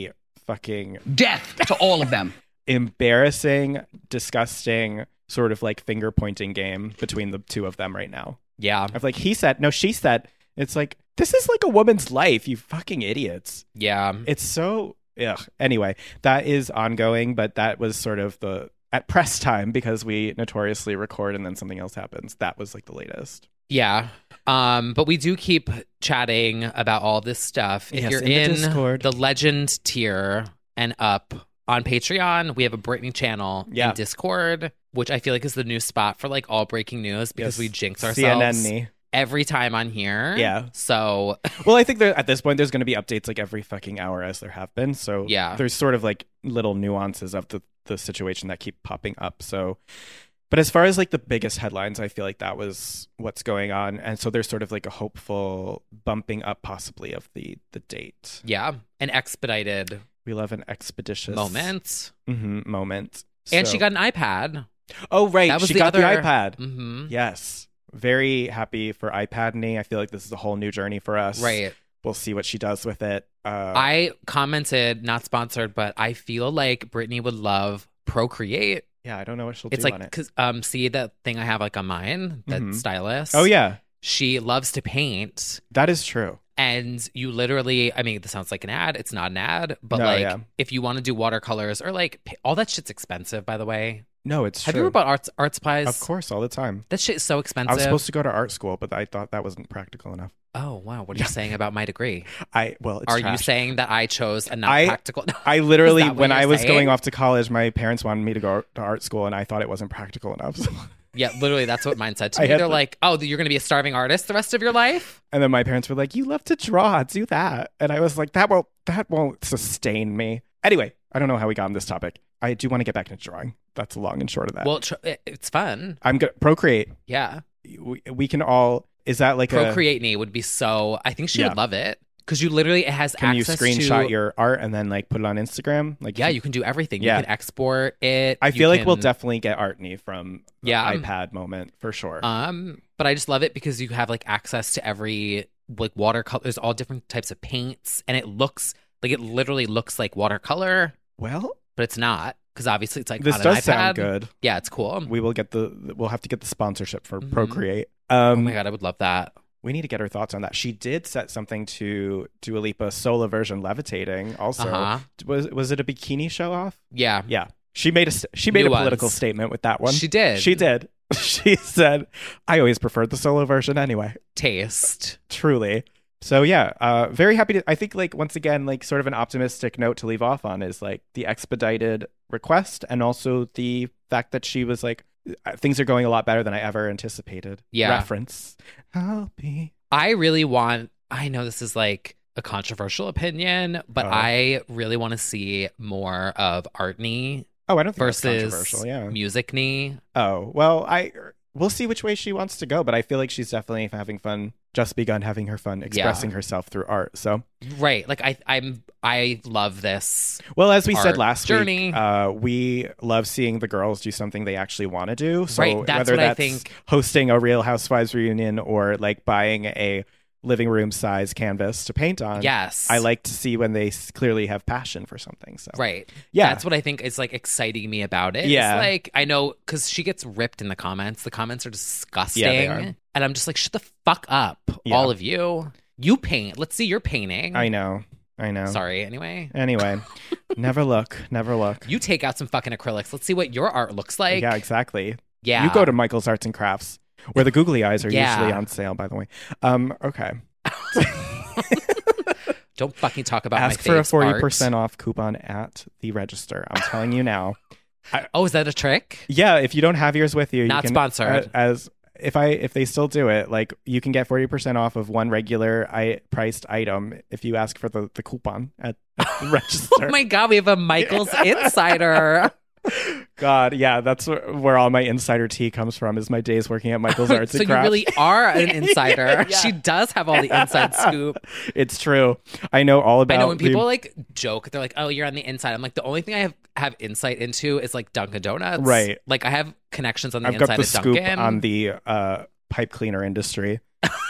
Speaker 5: fucking
Speaker 7: Death to all of them.
Speaker 5: embarrassing, disgusting sort of like finger pointing game between the two of them right now.
Speaker 4: Yeah.
Speaker 5: Of like, he said, no, she said. It's like, this is like a woman's life, you fucking idiots.
Speaker 4: Yeah.
Speaker 5: It's so, ugh. Anyway, that is ongoing, but that was sort of at press time, because we notoriously record and then something else happens. That was like the latest.
Speaker 4: Yeah. But we do keep chatting about all this stuff. If
Speaker 5: Yes,
Speaker 4: you're
Speaker 5: in the
Speaker 4: in
Speaker 5: Discord.
Speaker 4: the legend tier and up on Patreon, we have a Britney channel
Speaker 5: Yeah.
Speaker 4: in Discord, which I feel like is the new spot for like all breaking news, because
Speaker 5: Yes.
Speaker 4: we jinx
Speaker 5: CNN
Speaker 4: ourselves
Speaker 5: me.
Speaker 4: every time on here.
Speaker 5: Yeah.
Speaker 4: So
Speaker 5: Well, I think at this point, there's going to be updates like every fucking hour, as there have been. So
Speaker 4: Yeah.
Speaker 5: there's sort of like little nuances of the situation that keep popping up. So, but as far as like the biggest headlines, I feel like that was what's going on. And so there's sort of like a hopeful bumping up possibly of the date.
Speaker 4: yeah, an expedited
Speaker 5: We love an expeditious
Speaker 4: moment.
Speaker 5: moment.
Speaker 4: And
Speaker 5: So-
Speaker 4: she got an iPad.
Speaker 5: Oh, right.
Speaker 4: That was
Speaker 5: She
Speaker 4: the
Speaker 5: got
Speaker 4: other
Speaker 5: the iPad.
Speaker 4: Mhm.
Speaker 5: Yes. Very happy for iPad-ney. I feel like this is a whole new journey for us.
Speaker 4: Right.
Speaker 5: We'll see what she does with it.
Speaker 4: I commented, not sponsored, but I feel like Britney would love Procreate.
Speaker 5: Yeah, I don't know what she'll
Speaker 4: It's
Speaker 5: do
Speaker 4: like,
Speaker 5: on it.
Speaker 4: because see that thing I have like on mine, that
Speaker 5: Mhm.
Speaker 4: stylus.
Speaker 5: Oh, yeah.
Speaker 4: She loves to paint.
Speaker 5: That is true.
Speaker 4: And you literally, I mean, this sounds like an ad. It's not an ad, but
Speaker 5: No,
Speaker 4: like
Speaker 5: yeah.
Speaker 4: if you want to do watercolors or like all that shit's expensive, by the way.
Speaker 5: No, it's
Speaker 4: Have
Speaker 5: true.
Speaker 4: you ever bought art supplies?
Speaker 5: Of course, all the time.
Speaker 4: That shit is so
Speaker 5: I
Speaker 4: expensive.
Speaker 5: was supposed to go to art school, but I thought that wasn't practical enough.
Speaker 4: Oh, wow. What are you saying about my degree?
Speaker 5: It's
Speaker 4: Are you
Speaker 5: trash.
Speaker 4: saying that I chose a not
Speaker 5: I-
Speaker 4: practical?
Speaker 5: I literally,
Speaker 4: Is that what
Speaker 5: when
Speaker 4: you're
Speaker 5: I was
Speaker 4: saying?
Speaker 5: going off to college, my parents wanted me to go to art school, and I thought it wasn't practical enough.
Speaker 4: Yeah, literally, that's what mine said to
Speaker 5: I
Speaker 4: me.
Speaker 5: had
Speaker 4: They're
Speaker 5: to-
Speaker 4: like, "Oh, you're going to be a starving artist the rest of your life."
Speaker 5: And then my parents were like, "You love to draw, do that." And I was like, "That won't sustain me." Anyway, I don't know how we got on this topic. I do want to get back into drawing. That's the long and short of that.
Speaker 4: Well, it's fun.
Speaker 5: I'm gonna Procreate.
Speaker 4: Yeah,
Speaker 5: We can all. Is that like
Speaker 4: Procreate Me would be so. I think she
Speaker 5: Yeah.
Speaker 4: would love it because you literally it has
Speaker 5: Can you
Speaker 4: access
Speaker 5: screenshot
Speaker 4: to
Speaker 5: your art and then like put it on Instagram? Like,
Speaker 4: Yeah, you can do everything.
Speaker 5: Yeah.
Speaker 4: You can export it.
Speaker 5: I
Speaker 4: You
Speaker 5: feel like we'll
Speaker 4: can-
Speaker 5: definitely get Artney from the
Speaker 4: Yeah.
Speaker 5: iPad moment for sure.
Speaker 4: But I just love it because you have like access to every like watercolor. There's all different types of paints, and it literally looks like watercolor,
Speaker 5: well,
Speaker 4: but it's not because obviously it's like
Speaker 5: this
Speaker 4: on an
Speaker 5: does
Speaker 4: iPad.
Speaker 5: sound good.
Speaker 4: Yeah, it's cool.
Speaker 5: We'll have to get the sponsorship for
Speaker 4: Mhm.
Speaker 5: Procreate.
Speaker 4: Oh my god, I would love that.
Speaker 5: We need to get her thoughts on that. She did set something to Dua Lipa solo version Levitating. Also,
Speaker 4: Uh-huh.
Speaker 5: was it a bikini show off?
Speaker 4: Yeah,
Speaker 5: Yeah, she made a
Speaker 4: New
Speaker 5: political
Speaker 4: ones.
Speaker 5: statement with that one.
Speaker 4: She did.
Speaker 5: She did. She said, "I always preferred the solo version anyway."
Speaker 4: Taste.
Speaker 5: Truly. So yeah, very happy to. I think like once again, like sort of an optimistic note to leave off on is like the expedited request, and also the fact that she was like, things are going a lot better than I ever anticipated.
Speaker 4: Yeah.
Speaker 5: Reference. I'll be.
Speaker 4: I really want. I know this is like a controversial opinion, but
Speaker 5: Oh.
Speaker 4: I really want to see more of Artney
Speaker 5: Oh, I don't think that's
Speaker 4: versus
Speaker 5: controversial. Yeah.
Speaker 4: Music Knee.
Speaker 5: Oh well, we'll see which way she wants to go, but I feel like she's definitely having fun. Just begun having her fun expressing herself through art. So
Speaker 4: Right. Like I love this.
Speaker 5: well, as we said
Speaker 4: Art
Speaker 5: last
Speaker 4: journey.
Speaker 5: week, we love seeing the girls do something they actually want to do. So
Speaker 4: Right, that's
Speaker 5: whether
Speaker 4: what I
Speaker 5: that's
Speaker 4: think.
Speaker 5: hosting a Real Housewives reunion or like buying a living room size canvas to paint on.
Speaker 4: Yes.
Speaker 5: I like to see when they clearly have passion for something. So
Speaker 4: Right.
Speaker 5: Yeah.
Speaker 4: That's what I think is like exciting me about it.
Speaker 5: Yeah.
Speaker 4: It's like I know because she gets ripped in the comments. The comments are disgusting.
Speaker 5: Yeah, they are.
Speaker 4: And I'm just like, shut the fuck up,
Speaker 5: Yeah.
Speaker 4: all of you. You paint. Let's see your painting.
Speaker 5: I know.
Speaker 4: Sorry. Anyway,
Speaker 5: Anyway, never look.
Speaker 4: you take out some fucking acrylics. Let's see what your art looks like.
Speaker 5: Yeah, exactly.
Speaker 4: Yeah.
Speaker 5: You go to Michael's Arts and Crafts, where the googly eyes are
Speaker 4: Yeah.
Speaker 5: usually on sale, by the way. Okay.
Speaker 4: Don't fucking talk about
Speaker 5: Ask
Speaker 4: my
Speaker 5: for a
Speaker 4: fave's
Speaker 5: 40%
Speaker 4: art.
Speaker 5: off coupon at the register. I'm telling you now.
Speaker 4: Oh, is that a trick?
Speaker 5: Yeah, if you don't have yours with you,
Speaker 4: Not
Speaker 5: you can,
Speaker 4: sponsored.
Speaker 5: If they still do it, like you can get 40% off of one regular priced item if you ask for the coupon at the register.
Speaker 4: Oh my god, we have a Michael's insider.
Speaker 5: God, yeah, that's where all my insider tea comes from. Is my days working at Michael's Arts
Speaker 4: So
Speaker 5: and
Speaker 4: you
Speaker 5: Crafts.
Speaker 4: really are an insider.
Speaker 5: Yeah.
Speaker 4: She does have all the inside scoop.
Speaker 5: It's true. I know all about.
Speaker 4: I know when
Speaker 5: the-
Speaker 4: people like joke, they're like, "Oh, you're on the inside." I'm like, the only thing I have insight into is like Dunkin' Donuts.
Speaker 5: Right.
Speaker 4: Like I have connections on the
Speaker 5: I've
Speaker 4: inside
Speaker 5: got the
Speaker 4: of
Speaker 5: scoop
Speaker 4: Dunkin'.
Speaker 5: on the pipe cleaner industry.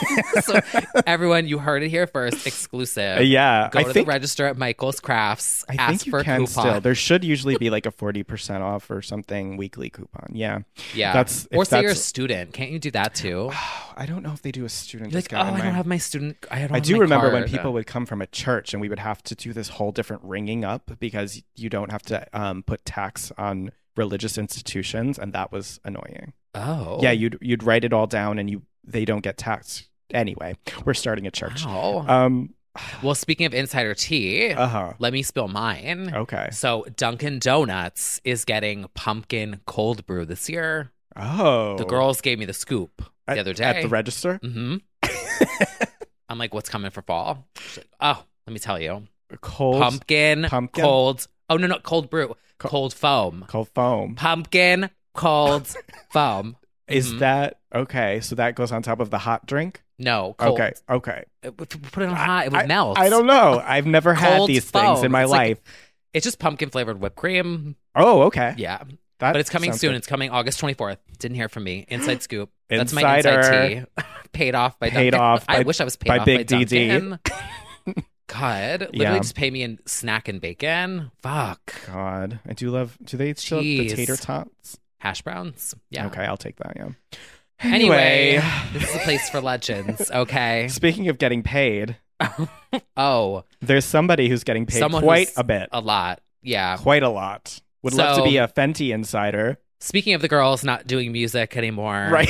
Speaker 4: So everyone, you heard it here first. Exclusive.
Speaker 5: Yeah,
Speaker 4: Go
Speaker 5: I
Speaker 4: to
Speaker 5: think
Speaker 4: the register at Michael's Crafts.
Speaker 5: I
Speaker 4: ask
Speaker 5: think you
Speaker 4: for a
Speaker 5: can
Speaker 4: coupon.
Speaker 5: still. There should usually be like a 40% off or something weekly coupon. Yeah,
Speaker 4: Yeah.
Speaker 5: That's
Speaker 4: Or
Speaker 5: if
Speaker 4: say you're a
Speaker 5: that's-
Speaker 4: student. Can't you do that too?
Speaker 5: I don't know if they do a student
Speaker 4: You're like,
Speaker 5: discount.
Speaker 4: oh,
Speaker 5: in
Speaker 4: I don't
Speaker 5: my-
Speaker 4: have my student. I
Speaker 5: I do remember when
Speaker 4: card.
Speaker 5: people would come from a church and we would have to do this whole different ringing up because you don't have to put tax on religious institutions, and that was annoying.
Speaker 4: Oh.
Speaker 5: Yeah, you'd write it all down, and they don't get taxed anyway. We're starting a church.
Speaker 4: Wow. Well, speaking of insider tea,
Speaker 5: Uh-huh.
Speaker 4: let me spill mine.
Speaker 5: Okay.
Speaker 4: So Dunkin' Donuts is getting pumpkin cold brew this year.
Speaker 5: Oh.
Speaker 4: The girls gave me the scoop the other day.
Speaker 5: At the register?
Speaker 4: Mm-hmm. I'm like, what's coming for fall? She's like, oh, let me tell you.
Speaker 5: Cold
Speaker 4: Pumpkin, cold. Oh, no, cold brew. Cold foam.
Speaker 5: Cold foam.
Speaker 4: Pumpkin, cold foam.
Speaker 5: Is that okay? So that goes on top of the hot drink?
Speaker 4: No, cold.
Speaker 5: Okay.
Speaker 4: Put it on hot, it would melt.
Speaker 5: I don't know. I've never had
Speaker 4: Cold
Speaker 5: these things
Speaker 4: foam.
Speaker 5: in my
Speaker 4: It's like-
Speaker 5: life.
Speaker 4: It's just pumpkin flavored whipped cream.
Speaker 5: Oh, okay.
Speaker 4: Yeah.
Speaker 5: That
Speaker 4: But it's coming
Speaker 5: sounds
Speaker 4: soon.
Speaker 5: good.
Speaker 4: It's coming August 24th. Didn't hear from me. Inside scoop. That's my
Speaker 5: Insider.
Speaker 4: inside tea. Paid off by
Speaker 5: Paid
Speaker 4: Dunkin'.
Speaker 5: off
Speaker 4: I
Speaker 5: by-
Speaker 4: wish I was paid
Speaker 5: by
Speaker 4: off
Speaker 5: Big
Speaker 4: by
Speaker 5: DD.
Speaker 4: Dunkin'. God. Literally
Speaker 5: Yeah.
Speaker 4: just pay me in snack and bacon. Fuck.
Speaker 5: God, I do love. Do they still have the
Speaker 4: Jeez.
Speaker 5: tater tots?
Speaker 4: Hash browns. Yeah.
Speaker 5: Okay, I'll take that. Yeah.
Speaker 4: Anyway, this is a place for legends. Okay.
Speaker 5: Speaking of getting paid,
Speaker 4: Oh,
Speaker 5: there's somebody who's getting paid
Speaker 4: someone
Speaker 5: quite
Speaker 4: who's
Speaker 5: a bit,
Speaker 4: a lot. Yeah.
Speaker 5: quite a lot. Would love to
Speaker 4: So-
Speaker 5: be a Fenty insider,
Speaker 4: Speaking of the girls not doing music anymore,
Speaker 5: right?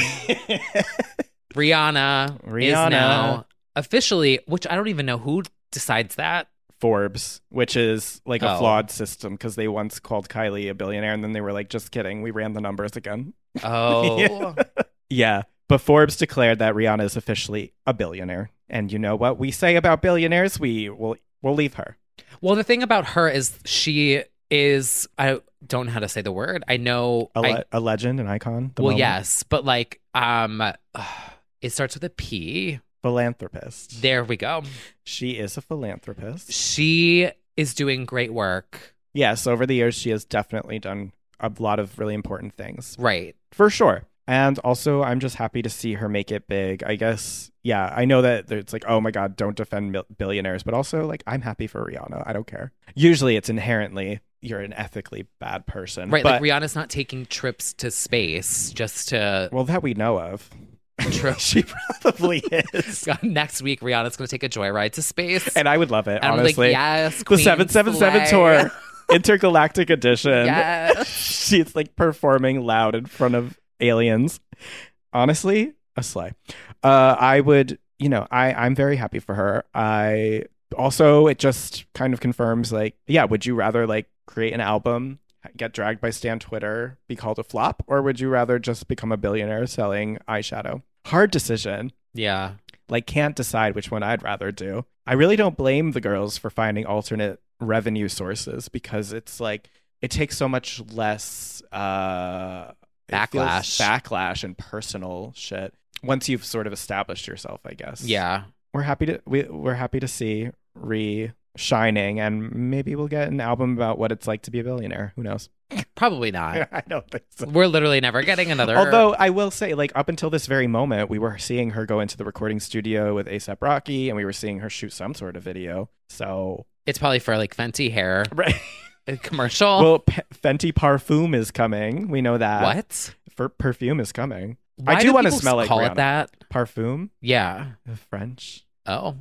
Speaker 4: Rihanna is
Speaker 5: Rihanna.
Speaker 4: now officially, which I don't even know who decides that.
Speaker 5: Forbes, which is like a
Speaker 4: Oh.
Speaker 5: flawed system because they once called Kylie a billionaire and then they were like, just kidding, we ran the numbers again.
Speaker 4: Oh,
Speaker 5: Yeah, but Forbes declared that Rihanna is officially a billionaire, and you know what we say about billionaires? We'll leave her.
Speaker 4: well, the thing about her is she is, I don't know how to say the word. I know.
Speaker 5: A legend, an icon. the
Speaker 4: Well,
Speaker 5: moment.
Speaker 4: yes, but like, it starts with a P.
Speaker 5: Philanthropist.
Speaker 4: There we go.
Speaker 5: She is a philanthropist.
Speaker 4: She is doing great work.
Speaker 5: Yes, over the years, she has definitely done a lot of really important things.
Speaker 4: Right.
Speaker 5: For sure. And also, I'm just happy to see her make it big. I guess, yeah, I know that it's like, oh my God, don't defend billionaires. But also, like, I'm happy for Rihanna. I don't care. Usually, it's inherently, you're an ethically bad person.
Speaker 4: Right.
Speaker 5: But,
Speaker 4: Like Rihanna's not taking trips to space just to.
Speaker 5: well, that we know of.
Speaker 4: True.
Speaker 5: She probably is.
Speaker 4: Next week, Rihanna's going to take a joyride to space.
Speaker 5: And I would love it,
Speaker 4: And I'm
Speaker 5: honestly.
Speaker 4: like, yes,
Speaker 5: The
Speaker 4: Queen
Speaker 5: 777
Speaker 4: slay.
Speaker 5: tour, Intergalactic Edition.
Speaker 4: Yes.
Speaker 5: She's like performing loud in front of aliens. Honestly, a slay. I would, I'm very happy for her. I also, it just kind of confirms, like, yeah, would you rather like create an album, get dragged by Stan Twitter, be called a flop, or would you rather just become a billionaire selling eyeshadow? Hard decision.
Speaker 4: Yeah.
Speaker 5: Like, can't decide which one I'd rather do. I really don't blame the girls for finding alternate revenue sources because it's like, it takes so much less it feels backlash and personal shit once you've sort of established yourself, I guess.
Speaker 4: Yeah.
Speaker 5: We're happy to see shining, and maybe we'll get an album about what it's like to be a billionaire. Who knows?
Speaker 4: Probably not.
Speaker 5: I don't think so.
Speaker 4: We're literally never getting another.
Speaker 5: Although I will say, like, up until this very moment, we were seeing her go into the recording studio with A$AP Rocky, and we were seeing her shoot some sort of video. So,
Speaker 4: it's probably for like Fenty hair
Speaker 5: right.
Speaker 4: commercial.
Speaker 5: Well, Fenty Parfum is coming. We know that.
Speaker 4: What?
Speaker 5: For perfume is coming.
Speaker 4: Why
Speaker 5: I do want to
Speaker 4: people
Speaker 5: smell like
Speaker 4: call
Speaker 5: Rihanna.
Speaker 4: it that?
Speaker 5: Parfum?
Speaker 4: Yeah.
Speaker 5: French.
Speaker 4: Oh.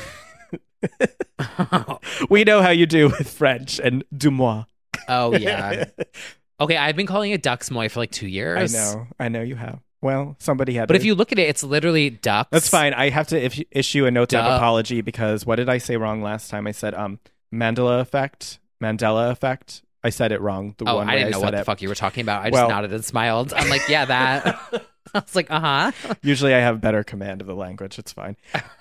Speaker 5: We know how you do with French and du moi.
Speaker 4: Oh yeah. Okay, I've been calling it Ducks Moy for like 2 years.
Speaker 5: I know you have. Well, somebody had
Speaker 4: But
Speaker 5: to.
Speaker 4: if you look at it, it's literally ducks.
Speaker 5: That's fine. I have to issue a note of
Speaker 4: Duh.
Speaker 5: apology because what did I say wrong last time? I said Mandela effect. I said it wrong.
Speaker 4: Oh,
Speaker 5: one
Speaker 4: I
Speaker 5: way
Speaker 4: didn't know
Speaker 5: said
Speaker 4: what the
Speaker 5: it.
Speaker 4: fuck you were talking about. I just
Speaker 5: Well-
Speaker 4: nodded and smiled. I'm like, yeah, that. I was like,
Speaker 5: Usually I have better command of the language. It's fine.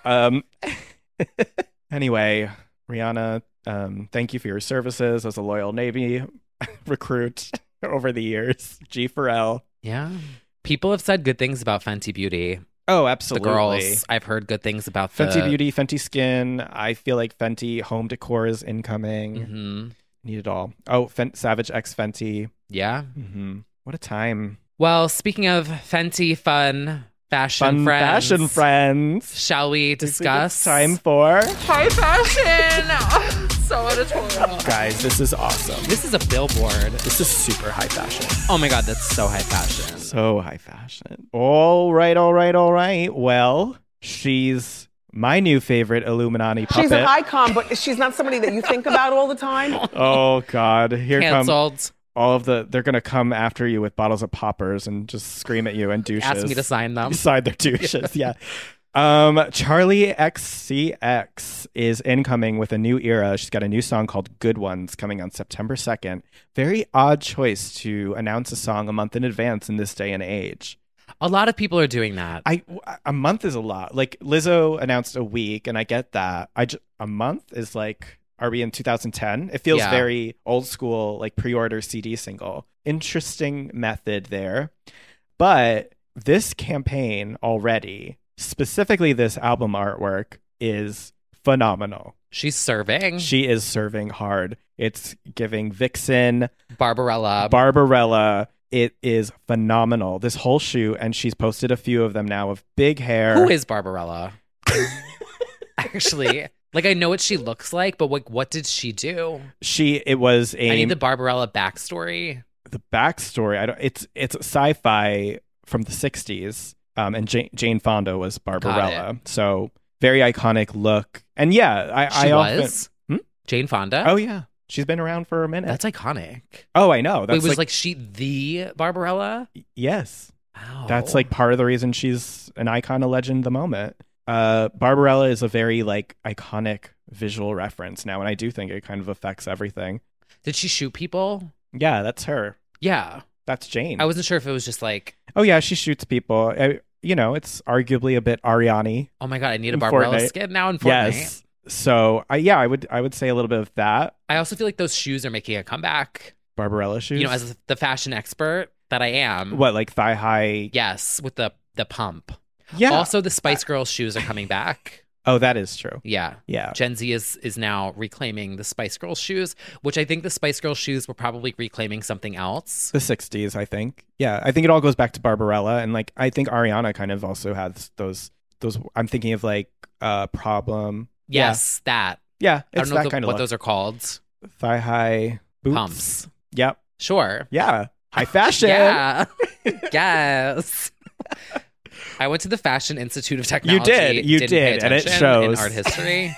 Speaker 5: Anyway, Rihanna, thank you for your services as a loyal Navy recruit over the years. G for L.
Speaker 4: Yeah. People have said good things about Fenty Beauty.
Speaker 5: Oh,
Speaker 4: The
Speaker 5: absolutely.
Speaker 4: girls. I've heard good things about
Speaker 5: Fenty Beauty, Fenty Skin. I feel like Fenty Home Decor is incoming.
Speaker 4: Mm-hmm.
Speaker 5: Need it all. Oh, Savage X Fenty.
Speaker 4: Yeah.
Speaker 5: Mm-hmm. What a time.
Speaker 4: Well, speaking of Fenty fun, Fashion friends.
Speaker 5: Fashion friends.
Speaker 4: Shall we discuss?
Speaker 5: It's time for
Speaker 4: high fashion. So editorial.
Speaker 5: Guys, this is awesome.
Speaker 4: This is a billboard.
Speaker 5: This is super high fashion.
Speaker 4: Oh my God, that's so high fashion.
Speaker 5: So high fashion. All right. Well, she's my new favorite Illuminati puppet.
Speaker 6: She's an icon, but she's not somebody that you think about all the time.
Speaker 5: Oh God, here
Speaker 4: Canceled.
Speaker 5: comes they're gonna come after you with bottles of poppers and just scream at you and douches.
Speaker 4: Ask me to sign them.
Speaker 5: Beside their douches, yeah. Charlie XCX is incoming with a new era. She's got a new song called Good Ones coming on September 2nd. Very odd choice to announce a song a month in advance in this day and age.
Speaker 4: A lot of people are doing that.
Speaker 5: A month is a lot. Like Lizzo announced a week, and I get that. A month is like, are we in 2010? It feels very old school, like pre-order CD single. Interesting method there. But this campaign already, specifically this album artwork, is phenomenal.
Speaker 4: She's serving.
Speaker 5: She is serving hard. It's giving Vixen,
Speaker 4: Barbarella.
Speaker 5: It is phenomenal. This whole shoot, and she's posted a few of them now of big hair.
Speaker 4: Who is Barbarella? Actually, like, I know what she looks like, but what did she do? I need the Barbarella backstory.
Speaker 5: The backstory. It's sci-fi from the 60s. And Jane Fonda was Barbarella. So very iconic look. And yeah,
Speaker 4: I often Jane Fonda?
Speaker 5: Oh yeah. She's been around for a minute.
Speaker 4: That's iconic.
Speaker 5: Oh, I know.
Speaker 4: Wait, was she the Barbarella?
Speaker 5: Yes.
Speaker 4: Wow.
Speaker 5: That's like part of the reason she's an icon, a legend, the moment. Barbarella is a very like iconic visual reference now, and I do think it kind of affects everything.
Speaker 4: Did she shoot people?
Speaker 5: Yeah, that's her.
Speaker 4: Yeah.
Speaker 5: That's Jane.
Speaker 4: I wasn't sure if it was just like...
Speaker 5: Oh yeah, she shoots people. It's arguably a bit Ariane.
Speaker 4: Oh my God, I need a Barbarella skin now in Fortnite.
Speaker 5: Yes. So I would say a little bit of that.
Speaker 4: I also feel like those shoes are making a comeback.
Speaker 5: Barbarella shoes?
Speaker 4: You know, as the fashion expert that I am.
Speaker 5: What, like thigh high?
Speaker 4: Yes, with the pump.
Speaker 5: Yeah.
Speaker 4: Also, the Spice Girls shoes are coming back.
Speaker 5: Oh, that is true.
Speaker 4: Yeah. Gen Z is now reclaiming the Spice Girls shoes, which I think the Spice Girls shoes were probably reclaiming something else.
Speaker 5: The 60s, I think. Yeah, I think it all goes back to Barbarella, and like I think Ariana kind of also has those. I'm thinking of like Problem.
Speaker 4: Yes, that.
Speaker 5: Yeah,
Speaker 4: I don't know
Speaker 5: that kind of
Speaker 4: what those are called.
Speaker 5: Thigh high boots.
Speaker 4: Pumps.
Speaker 5: Yep.
Speaker 4: Sure.
Speaker 5: Yeah. High fashion.
Speaker 4: Yeah. Yes. I went to the Fashion Institute of Technology.
Speaker 5: You did, and it shows.
Speaker 4: In art history.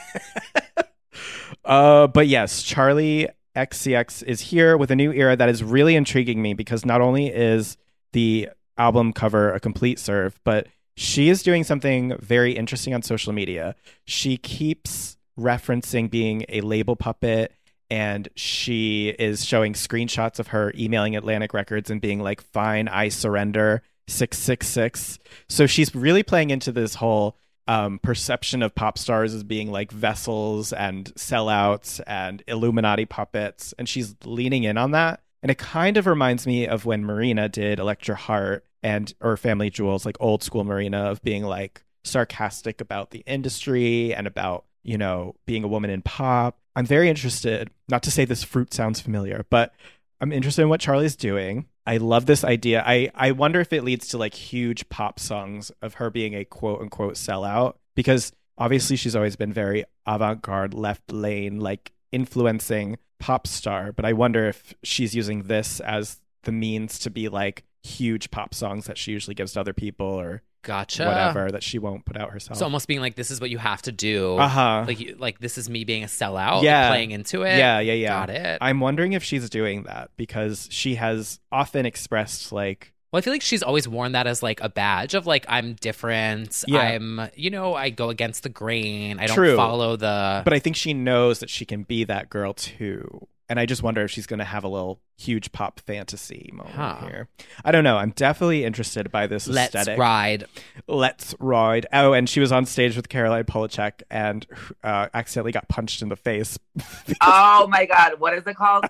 Speaker 5: But yes, Charlie XCX is here with a new era that is really intriguing me because not only is the album cover a complete serve, but she is doing something very interesting on social media. She keeps referencing being a label puppet, and she is showing screenshots of her emailing Atlantic Records and being like, fine, I surrender, 666. So she's really playing into this whole perception of pop stars as being like vessels and sellouts and Illuminati puppets. And she's leaning in on that. And it kind of reminds me of when Marina did Electra Heart or Family Jewels, like old school Marina, of being like sarcastic about the industry and about, you know, being a woman in pop. I'm very interested, not to say this fruit sounds familiar, but I'm interested in what Charlie's doing. I love this idea. I wonder if it leads to like huge pop songs of her being a quote unquote sellout, because obviously she's always been very avant-garde, left lane, like influencing pop star. But I wonder if she's using this as the means to be like huge pop songs that she usually gives to other people or whatever that she won't put out herself.
Speaker 4: So almost being like, this is what you have to do. Like this is me being a sellout,
Speaker 5: like
Speaker 4: playing into it.
Speaker 5: Yeah.
Speaker 4: Got it.
Speaker 5: I'm wondering if she's doing that because she has often expressed like,
Speaker 4: well, I feel like she's always worn that as like a badge of like, I'm different.
Speaker 5: Yeah.
Speaker 4: I'm, you know, I go against the grain. I don't follow the...
Speaker 5: But I think she knows that she can be that girl too. And I just wonder if she's going to have a little huge pop fantasy moment here. I don't know. I'm definitely interested by this aesthetic. Let's ride. Oh, and she was on stage with Caroline Polachek and accidentally got punched in the face.
Speaker 7: Oh my God. What is it called?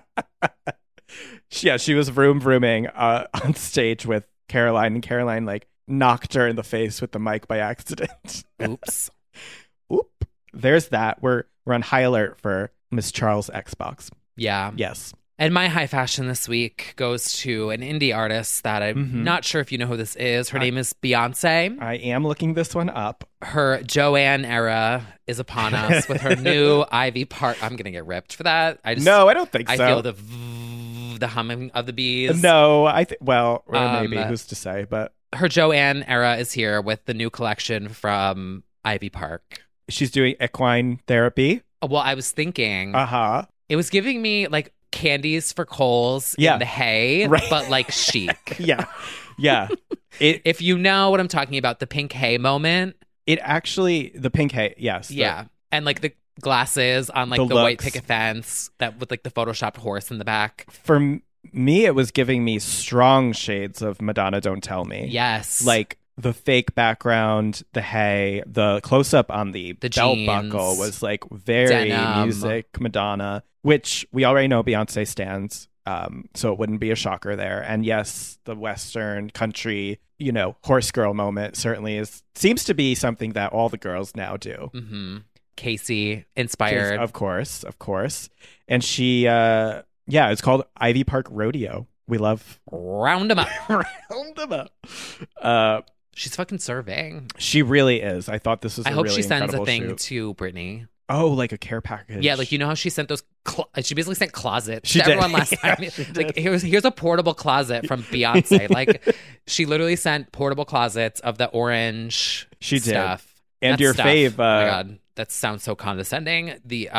Speaker 5: Yeah, she was vrooming on stage with Caroline, and Caroline like knocked her in the face with the mic by accident.
Speaker 4: Oops.
Speaker 5: Oop. There's that. We're on high alert for Miss Charles Xbox.
Speaker 4: Yeah.
Speaker 5: Yes.
Speaker 4: And my high fashion this week goes to an indie artist that I'm not sure if you know who this is. Her name is Beyonce.
Speaker 5: I am looking this one up.
Speaker 4: Her Joanne era is upon us with her new Ivy Park. I'm going to get ripped for that.
Speaker 5: No, I don't think so.
Speaker 4: I feel the humming of the bees.
Speaker 5: No, well, maybe. Who's to say? But
Speaker 4: her Joanne era is here with the new collection from Ivy Park.
Speaker 5: She's doing equine therapy.
Speaker 4: Well, I was thinking, it was giving me like candies for Kohl's in the hay,
Speaker 5: right.
Speaker 4: but like chic.
Speaker 5: Yeah.
Speaker 4: If you know what I'm talking about, the pink hay moment.
Speaker 5: It actually, the pink hay, yes.
Speaker 4: And like the glasses on like the white picket fence that with like the photoshopped horse in the back.
Speaker 5: For me, it was giving me strong shades of Madonna Don't Tell Me.
Speaker 4: Yes.
Speaker 5: Like the fake background, the hay, the close-up on the belt
Speaker 4: jeans,
Speaker 5: buckle was like very
Speaker 4: denim.
Speaker 5: music Madonna, which we already know Beyonce stands, so it wouldn't be a shocker there. And yes, the Western country, horse girl moment certainly seems to be something that all the girls now do.
Speaker 4: Mm-hmm. Casey inspired.
Speaker 5: Of course. And she, it's called Ivy Park Rodeo. We love
Speaker 4: Round 'em up.
Speaker 5: Round 'em up.
Speaker 4: She's fucking serving.
Speaker 5: She really is. I thought this was
Speaker 4: I hope
Speaker 5: really
Speaker 4: she sends a
Speaker 5: incredible
Speaker 4: thing
Speaker 5: shoot.
Speaker 4: to Britney.
Speaker 5: Oh, like a care package.
Speaker 4: Yeah, like you know how she sent those she basically sent closets
Speaker 5: She
Speaker 4: to
Speaker 5: did.
Speaker 4: everyone last time. Like here's a portable closet from Beyonce. Like she literally sent portable closets of the orange stuff.
Speaker 5: And
Speaker 4: Not
Speaker 5: your
Speaker 4: stuff.
Speaker 5: fave
Speaker 4: oh my god, that sounds so condescending. The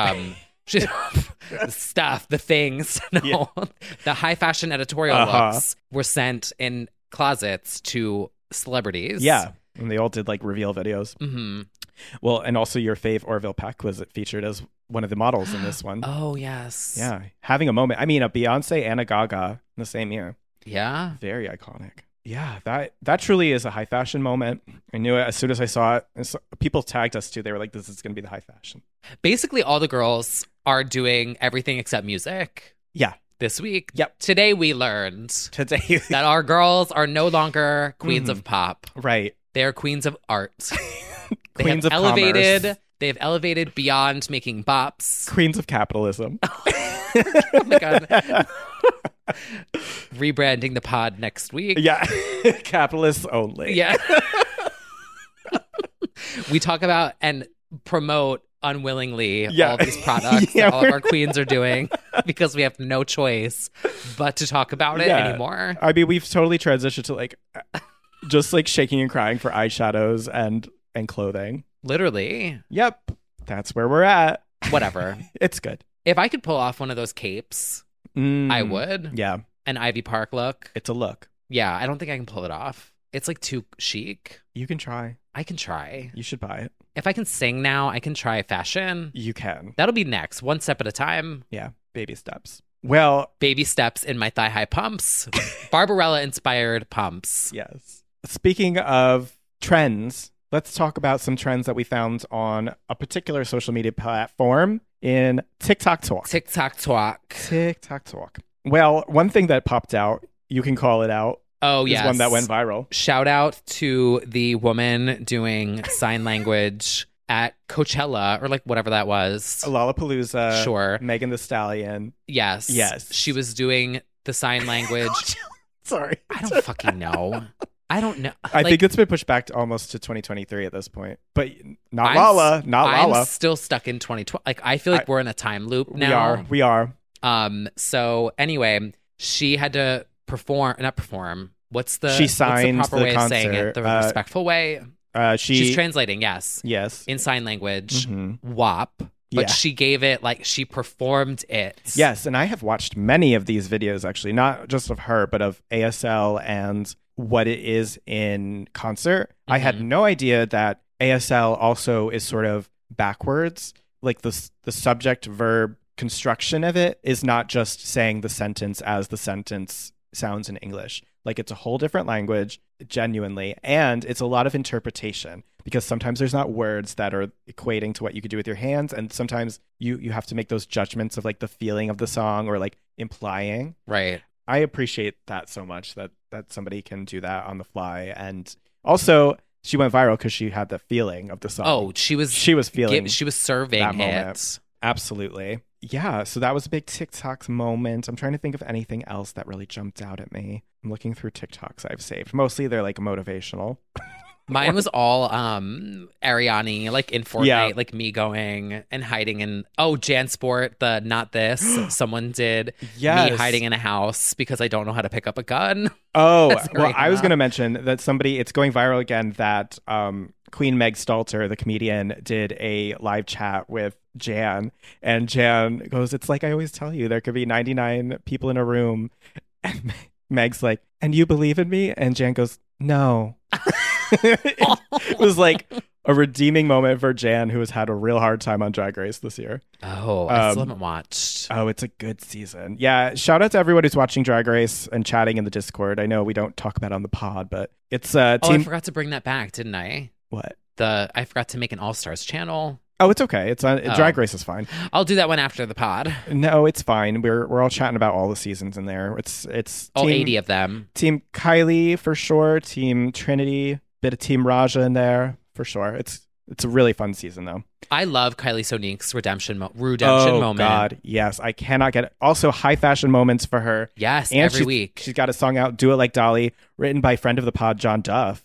Speaker 4: the stuff, the things. No. The high fashion editorial looks were sent in closets to celebrities.
Speaker 5: Yeah. And they all did like reveal videos.
Speaker 4: Mm-hmm.
Speaker 5: Well, and also your fave Orville Peck was featured as one of the models in this one.
Speaker 4: Oh, yes.
Speaker 5: Yeah. Having a moment. I mean, a Beyonce and a Gaga in the same year.
Speaker 4: Yeah.
Speaker 5: Very iconic. Yeah, that truly is a high fashion moment. I knew it as soon as I saw it. And so, people tagged us too. They were like, this is going to be the high fashion.
Speaker 4: Basically, all the girls are doing everything except music.
Speaker 5: Yeah.
Speaker 4: This week.
Speaker 5: Yep.
Speaker 4: Today we learned that our girls are no longer queens of pop.
Speaker 5: Right.
Speaker 4: They are queens of art.
Speaker 5: Queens of commerce.
Speaker 4: They have elevated beyond making bops.
Speaker 5: Queens of capitalism.
Speaker 4: Oh my god. Rebranding the pod next week.
Speaker 5: Yeah. Capitalists only.
Speaker 4: Yeah. We talk about and promote unwillingly all these products that all of our queens are doing because we have no choice but to talk about it anymore.
Speaker 5: I mean, we've totally transitioned to like just like shaking and crying for eyeshadows and clothing.
Speaker 4: Literally.
Speaker 5: Yep. That's where we're at.
Speaker 4: Whatever.
Speaker 5: It's good.
Speaker 4: If I could pull off one of those capes, I would.
Speaker 5: Yeah.
Speaker 4: An Ivy Park look.
Speaker 5: It's a look.
Speaker 4: Yeah, I don't think I can pull it off. It's like too chic.
Speaker 5: You can try.
Speaker 4: I can try.
Speaker 5: You should buy it.
Speaker 4: If I can sing now, I can try fashion.
Speaker 5: You can.
Speaker 4: That'll be next. One step at a time.
Speaker 5: Yeah. Baby steps. Well,
Speaker 4: baby steps in my thigh high pumps. Barbarella inspired pumps.
Speaker 5: Yes. Speaking of trends, let's talk about some trends that we found on a particular social media platform in TikTok Talk.
Speaker 4: TikTok Talk.
Speaker 5: TikTok Talk. Well, one thing that popped out, you can call it out.
Speaker 4: Oh,
Speaker 5: is
Speaker 4: yes.
Speaker 5: one that went viral.
Speaker 4: Shout out to the woman doing sign language at Coachella or like whatever that was.
Speaker 5: Lollapalooza.
Speaker 4: Sure.
Speaker 5: Megan Thee Stallion.
Speaker 4: Yes.
Speaker 5: Yes.
Speaker 4: She was doing the sign language.
Speaker 5: Sorry.
Speaker 4: I don't fucking know. I don't know.
Speaker 5: I think it's been pushed back to almost to 2023 at this point. But not Lala.
Speaker 4: I'm still stuck in 2020. Like I feel like we're in a time loop now.
Speaker 5: We are.
Speaker 4: So anyway, she had to not perform.
Speaker 5: She signed
Speaker 4: what's the proper way
Speaker 5: concert.
Speaker 4: of saying it? The respectful way. She's translating. Yes. In sign language.
Speaker 5: Mm-hmm.
Speaker 4: WAP. But she gave it she performed it.
Speaker 5: Yes, and I have watched many of these videos actually, not just of her, but of ASL and what it is in concert. Mm-hmm. I had no idea that ASL also is sort of backwards. Like the subject verb construction of it is not just saying the sentence as the sentence sounds in English. Like it's a whole different language, genuinely. And it's a lot of interpretation because sometimes there's not words that are equating to what you could do with your hands. And sometimes you have to make those judgments of like the feeling of the song or like implying.
Speaker 4: Right.
Speaker 5: I appreciate that so much that somebody can do that on the fly. And also she went viral because she had the feeling of the song.
Speaker 4: Oh, she was
Speaker 5: feeling
Speaker 4: she was serving
Speaker 5: that moment.
Speaker 4: it.
Speaker 5: Absolutely. Yeah, so that was a big TikTok moment. I'm trying to think of anything else that really jumped out at me. I'm looking through TikToks I've saved. Mostly they're like motivational.
Speaker 4: Mine was all Ariani, like in Fortnite, like me going and hiding in Jansport, the not this. Someone did me hiding in a house because I don't know how to pick up a gun.
Speaker 5: Oh, well, I was going to mention that it's going viral again that Queen Meg Stalter, the comedian, did a live chat with Jan, and Jan goes, "It's like I always tell you, there could be 99 people in a room." And Meg's like, "And you believe in me?" And Jan goes, "No." It was like a redeeming moment for Jan, who has had a real hard time on Drag Race this year.
Speaker 4: Oh, I still haven't watched.
Speaker 5: Oh, it's a good season. Yeah, shout out to everyone who's watching Drag Race and chatting in the Discord. I know we don't talk about it on the pod, but it's
Speaker 4: I forgot to bring that back, didn't I?
Speaker 5: What?
Speaker 4: I forgot to make an All-Stars channel.
Speaker 5: Oh, it's okay. It's on Drag Race is fine.
Speaker 4: I'll do that one after the pod.
Speaker 5: No, it's fine. We're all chatting about all the seasons in there. It's
Speaker 4: all 80 of them.
Speaker 5: Team Kylie for sure. Team Trinity. Bit of Team Raja in there for sure. It's a really fun season though.
Speaker 4: I love Kylie Sonique's redemption moment.
Speaker 5: Oh God, yes, I cannot get it. Also, high fashion moments for her.
Speaker 4: Yes,
Speaker 5: and
Speaker 4: every week
Speaker 5: she's got a song out, "Do It Like Dolly," written by friend of the pod John Duff.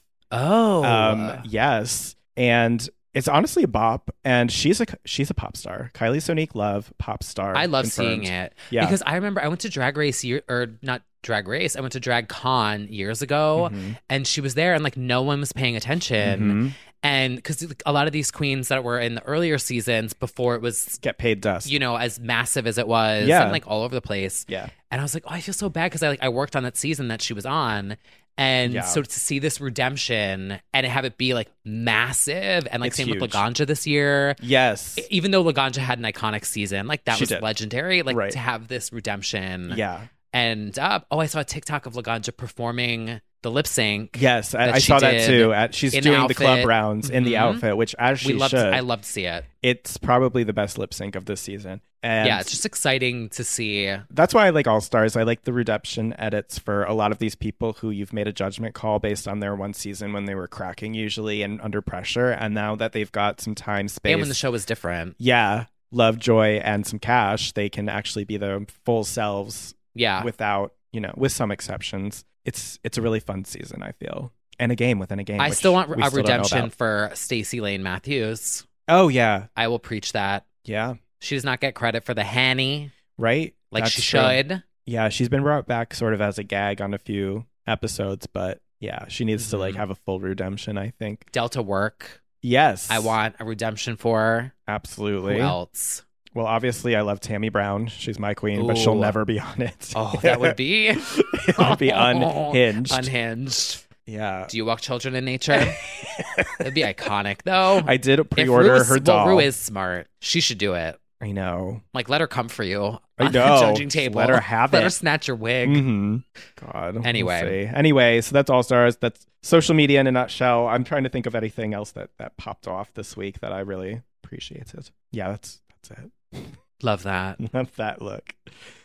Speaker 4: Oh,
Speaker 5: yes, and it's honestly a bop, and she's a pop star. Kylie Sonique Love, pop star.
Speaker 4: I love
Speaker 5: confirmed.
Speaker 4: seeing it
Speaker 5: because
Speaker 4: I remember I went to Drag Race not Drag Race. I went to Drag Con years ago, and she was there, and like no one was paying attention. And because a lot of these queens that were in the earlier seasons before it was
Speaker 5: get paid dust,
Speaker 4: as massive as it was, and like all over the place.
Speaker 5: Yeah,
Speaker 4: and I was like, oh, I feel so bad because I worked on that season that she was on. And so to see this redemption and have it be like massive and like
Speaker 5: it's
Speaker 4: same
Speaker 5: huge.
Speaker 4: with Laganja this year.
Speaker 5: Yes.
Speaker 4: Even though Laganja had an iconic season, like that was legendary. Like to have this redemption.
Speaker 5: Yeah.
Speaker 4: And I saw a TikTok of Laganja performing the lip sync.
Speaker 5: Yes, I saw that too. She's doing the club rounds in the outfit, which as she should.
Speaker 4: I love to see it.
Speaker 5: It's probably the best lip sync of this season. And
Speaker 4: yeah, it's just exciting to see.
Speaker 5: That's why I like All Stars. I like the redemption edits for a lot of these people who you've made a judgment call based on their one season when they were cracking usually and under pressure. And now that they've got some time, space.
Speaker 4: And when the show was different.
Speaker 5: Yeah. Love, joy, and some cash. They can actually be their full selves.
Speaker 4: Yeah.
Speaker 5: Without, with some exceptions. It's a really fun season, I feel. And a game within a game.
Speaker 4: I still want a redemption for Stacey Lane Matthews.
Speaker 5: Oh, yeah.
Speaker 4: I will preach that.
Speaker 5: Yeah.
Speaker 4: She does not get credit for the Hanny.
Speaker 5: Right?
Speaker 4: Like she should.
Speaker 5: Yeah, she's been brought back sort of as a gag on a few episodes, but yeah, she needs to like have a full redemption, I think.
Speaker 4: Delta Work.
Speaker 5: Yes.
Speaker 4: I want a redemption for her.
Speaker 5: Absolutely.
Speaker 4: Who else?
Speaker 5: Well, obviously, I love Tammy Brown. She's my queen, but she'll never be on it.
Speaker 4: Oh, that would be...
Speaker 5: It would be unhinged.
Speaker 4: Unhinged.
Speaker 5: Yeah.
Speaker 4: Do you walk children in nature? That'd be iconic, though.
Speaker 5: I did pre-order her doll.
Speaker 4: Well, Rue is smart. She should do it.
Speaker 5: I know.
Speaker 4: Like, let her come for you
Speaker 5: I
Speaker 4: on
Speaker 5: know.
Speaker 4: the judging table.
Speaker 5: Let her have it.
Speaker 4: Let her snatch your wig.
Speaker 5: Mm-hmm. God.
Speaker 4: Anyway.
Speaker 5: Anyway, so that's All Stars. That's social media in a nutshell. I'm trying to think of anything else that popped off this week that I really appreciated. Yeah, that's it.
Speaker 4: Love that.
Speaker 5: Love that look.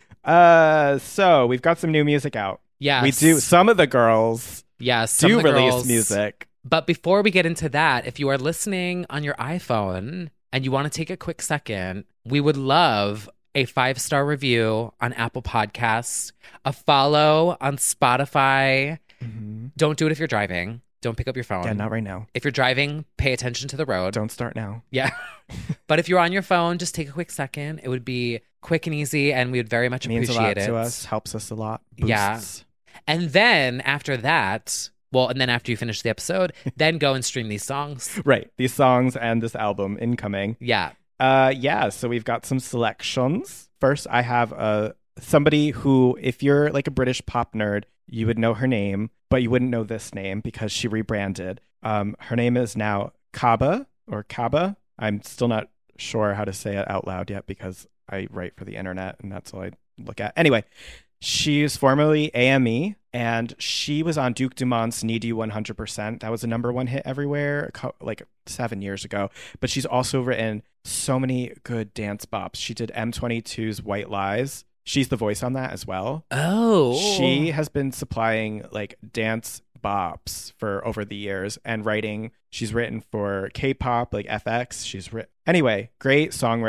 Speaker 5: So we've got some new music out.
Speaker 4: Yes.
Speaker 5: We do. Some of the girls do release music.
Speaker 4: But before we get into that, if you are listening on your iPhone and you want to take a quick second, we would love a 5-star review on Apple Podcasts, a follow on Spotify. Mm-hmm. Don't do it if you're driving. Don't pick up your phone.
Speaker 5: Yeah, not right now.
Speaker 4: If you're driving, pay attention to the road.
Speaker 5: Don't start now.
Speaker 4: Yeah. But if you're on your phone, just take a quick second. It would be quick and easy, and we would very much appreciate it.
Speaker 5: Means a lot to us. Helps us a lot. Boosts.
Speaker 4: Yeah. And then after that, and then after you finish the episode, then go and stream these songs.
Speaker 5: Right. These songs and this album incoming.
Speaker 4: Yeah.
Speaker 5: So we've got some selections. First, I have somebody who, if you're like a British pop nerd, you would know her name, but you wouldn't know this name because she rebranded. Her name is now Kaba or Kaba. I'm still not sure how to say it out loud yet because I write for the internet and that's all I look at. Anyway, she's formerly AME and she was on Duke Dumont Need You 100%. That was a #1 hit everywhere like 7 years ago. But she's also written so many good dance bops. She did M22's White Lies. She's the voice on that as well.
Speaker 4: Oh.
Speaker 5: She has been supplying like dance bops for over the years and writing. She's written for K-pop, like FX. Anyway, great songwriter.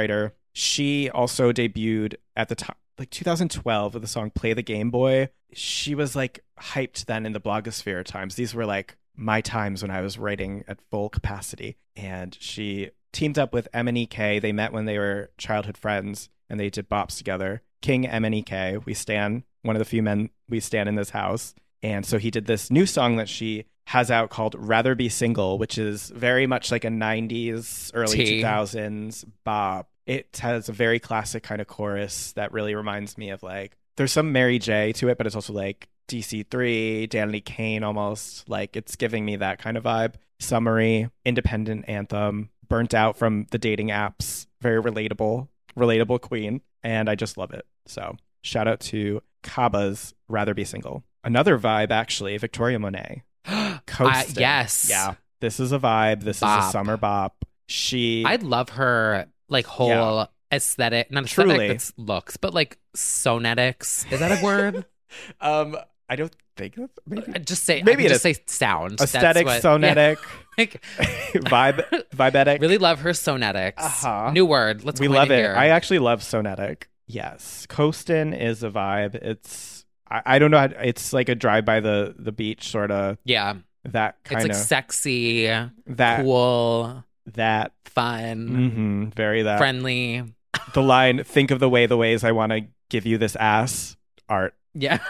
Speaker 5: She also debuted at the time, like 2012, with the song Play the Game Boy. She was like hyped then in the blogosphere times. These were like my times when I was writing at full capacity. And she teamed up with MNEK. They met when they were childhood friends and they did bops together. King MNEK, we stan, one of the few men we stan in this house. And so he did this new song that she has out called Rather Be Single, which is very much like a 90s, early 2000s bop. It has a very classic kind of chorus that really reminds me of like, there's some Mary J to it, but it's also like DC3, Danity Kane almost. Like it's giving me that kind of vibe. Summery, independent anthem, burnt out from the dating apps. Very relatable queen. And I just love it. So shout out to Kaba's Rather Be Single. Another vibe, actually, Victoria Monet. Coasting.
Speaker 4: Yes.
Speaker 5: Yeah. This is a vibe. This is a summer bop.
Speaker 4: I love her like whole aesthetic, not aesthetic,
Speaker 5: Truly.
Speaker 4: it's looks, but like sonetics. Is that a word?
Speaker 5: I don't think that's maybe.
Speaker 4: Just say
Speaker 5: Maybe it
Speaker 4: just
Speaker 5: is.
Speaker 4: say sound.
Speaker 5: Aesthetic,
Speaker 4: That's what-
Speaker 5: sonetic,
Speaker 4: Like,
Speaker 5: vibetic.
Speaker 4: really love her sonetics.
Speaker 5: Uh-huh.
Speaker 4: New word. Let's
Speaker 5: We
Speaker 4: coin
Speaker 5: love it.
Speaker 4: here.
Speaker 5: I actually love sonetic. Yes. Coastin' is a vibe. It's I don't know. It's like a drive by the beach sort of.
Speaker 4: Yeah.
Speaker 5: That
Speaker 4: It's
Speaker 5: kind
Speaker 4: like
Speaker 5: of
Speaker 4: sexy,
Speaker 5: that
Speaker 4: cool,
Speaker 5: that
Speaker 4: fun,
Speaker 5: very that
Speaker 4: friendly.
Speaker 5: the line. Think of the ways I want to give you this ass. Art.
Speaker 4: Yeah.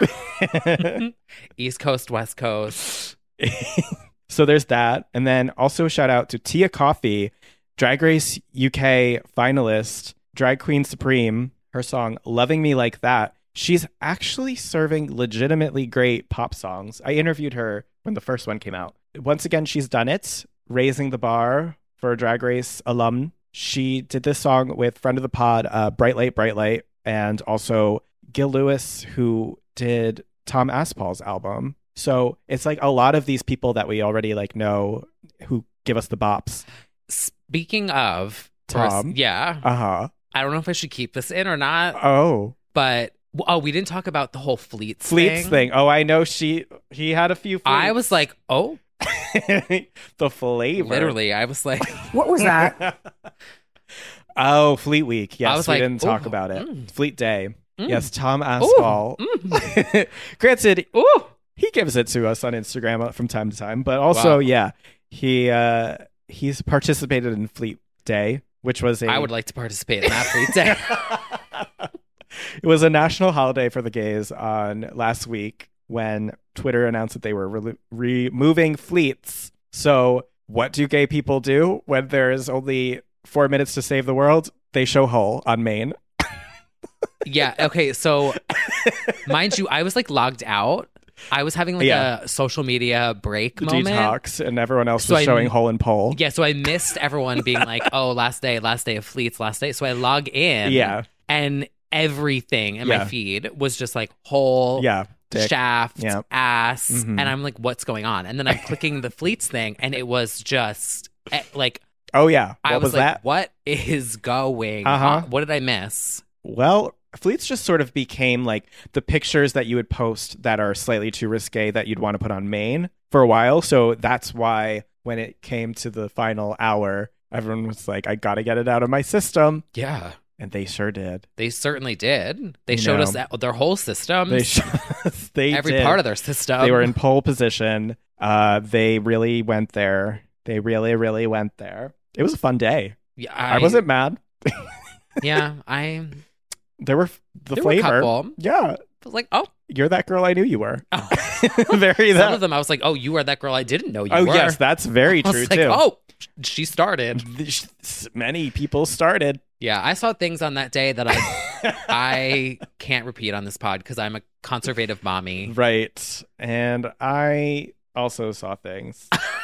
Speaker 4: East Coast, West Coast.
Speaker 5: So there's that. And then also shout out to Tia Coffee, Drag Race UK finalist, Drag Queen Supreme, her song Loving Me Like That. She's actually serving legitimately great pop songs. I interviewed her when the first one came out. Once again, she's done it, raising the bar for a Drag Race alum. She did this song with friend of the pod, Bright Light, and also Gil Lewis, who did Tom Aspal's album. So it's like a lot of these people that we already like know who give us the bops.
Speaker 4: Speaking of
Speaker 5: Tom.
Speaker 4: yeah.
Speaker 5: Uh-huh.
Speaker 4: I don't know if I should keep this in or not,
Speaker 5: Oh.
Speaker 4: but we didn't talk about the whole Fleets
Speaker 5: thing. Oh, I know he had a few fleets.
Speaker 4: I was like, oh,
Speaker 5: the flavor.
Speaker 4: literally. I was like,
Speaker 6: What was that?
Speaker 5: Oh, Fleet Week. Yes,
Speaker 4: I was
Speaker 5: we
Speaker 4: like,
Speaker 5: didn't talk
Speaker 4: ooh,
Speaker 5: about it. Fleet Day. Yes, Tom
Speaker 4: Ooh,
Speaker 5: Aspal. Granted,
Speaker 4: ooh.
Speaker 5: he gives it to us on Instagram from time to time, but also,
Speaker 4: Wow.
Speaker 5: yeah, he's participated in Fleet Day, which was
Speaker 4: I would like to participate in that Fleet Day.
Speaker 5: It was a national holiday for the gays on last week when Twitter announced that they were removing fleets. So what do gay people do when there is only 4 minutes to save the world? They show Hull on Maine.
Speaker 4: Yeah. Okay. So, mind you, I was like logged out. I was having like
Speaker 5: Yeah.
Speaker 4: a social media break moment.
Speaker 5: Detox, and everyone else
Speaker 4: So
Speaker 5: was
Speaker 4: I-
Speaker 5: showing Hull and Pole.
Speaker 4: Yeah. So I missed everyone being like, "Oh, last day of Fleets, last day." So I log in.
Speaker 5: Yeah.
Speaker 4: And everything in
Speaker 5: Yeah.
Speaker 4: my feed was just like whole.
Speaker 5: Yeah. Dick.
Speaker 4: Shaft,
Speaker 5: Yeah.
Speaker 4: ass,
Speaker 5: Mhm.
Speaker 4: and I'm like, "What's going on?" And then I'm clicking the Fleets thing, and it was just like
Speaker 5: Oh, yeah.
Speaker 4: I
Speaker 5: What was
Speaker 4: like,
Speaker 5: that?
Speaker 4: "What is going
Speaker 5: Uh-huh.
Speaker 4: on? What did I miss?"
Speaker 5: Well, fleets just sort of became like the pictures that you would post that are slightly too risque that you'd want to put on Maine for a while. So that's why when it came to the final hour, everyone was like, I got to get it out of my system.
Speaker 4: Yeah.
Speaker 5: And they sure did.
Speaker 4: They certainly did. They
Speaker 5: You
Speaker 4: showed
Speaker 5: know.
Speaker 4: us their whole system,
Speaker 5: They
Speaker 4: every
Speaker 5: did.
Speaker 4: part of their system.
Speaker 5: They were in pole position. They really went there. They really, really went there. It was a fun day.
Speaker 4: Yeah,
Speaker 5: I wasn't mad.
Speaker 4: Yeah,
Speaker 5: There were the
Speaker 4: there were a
Speaker 5: flavor.
Speaker 4: couple.
Speaker 5: Yeah.
Speaker 4: was like, oh,
Speaker 5: You're that girl I knew you were.
Speaker 4: oh.
Speaker 5: Very
Speaker 4: Some
Speaker 5: that.
Speaker 4: of them I was like, oh, you are that girl I didn't know you
Speaker 5: Oh,
Speaker 4: were.
Speaker 5: yes, that's very
Speaker 4: I was
Speaker 5: true,
Speaker 4: like,
Speaker 5: too.
Speaker 4: oh, she started.
Speaker 5: Many people started.
Speaker 4: Yeah, I saw things on that day that I can't repeat on this pod because I'm a conservative mommy.
Speaker 5: Right. And I also saw things.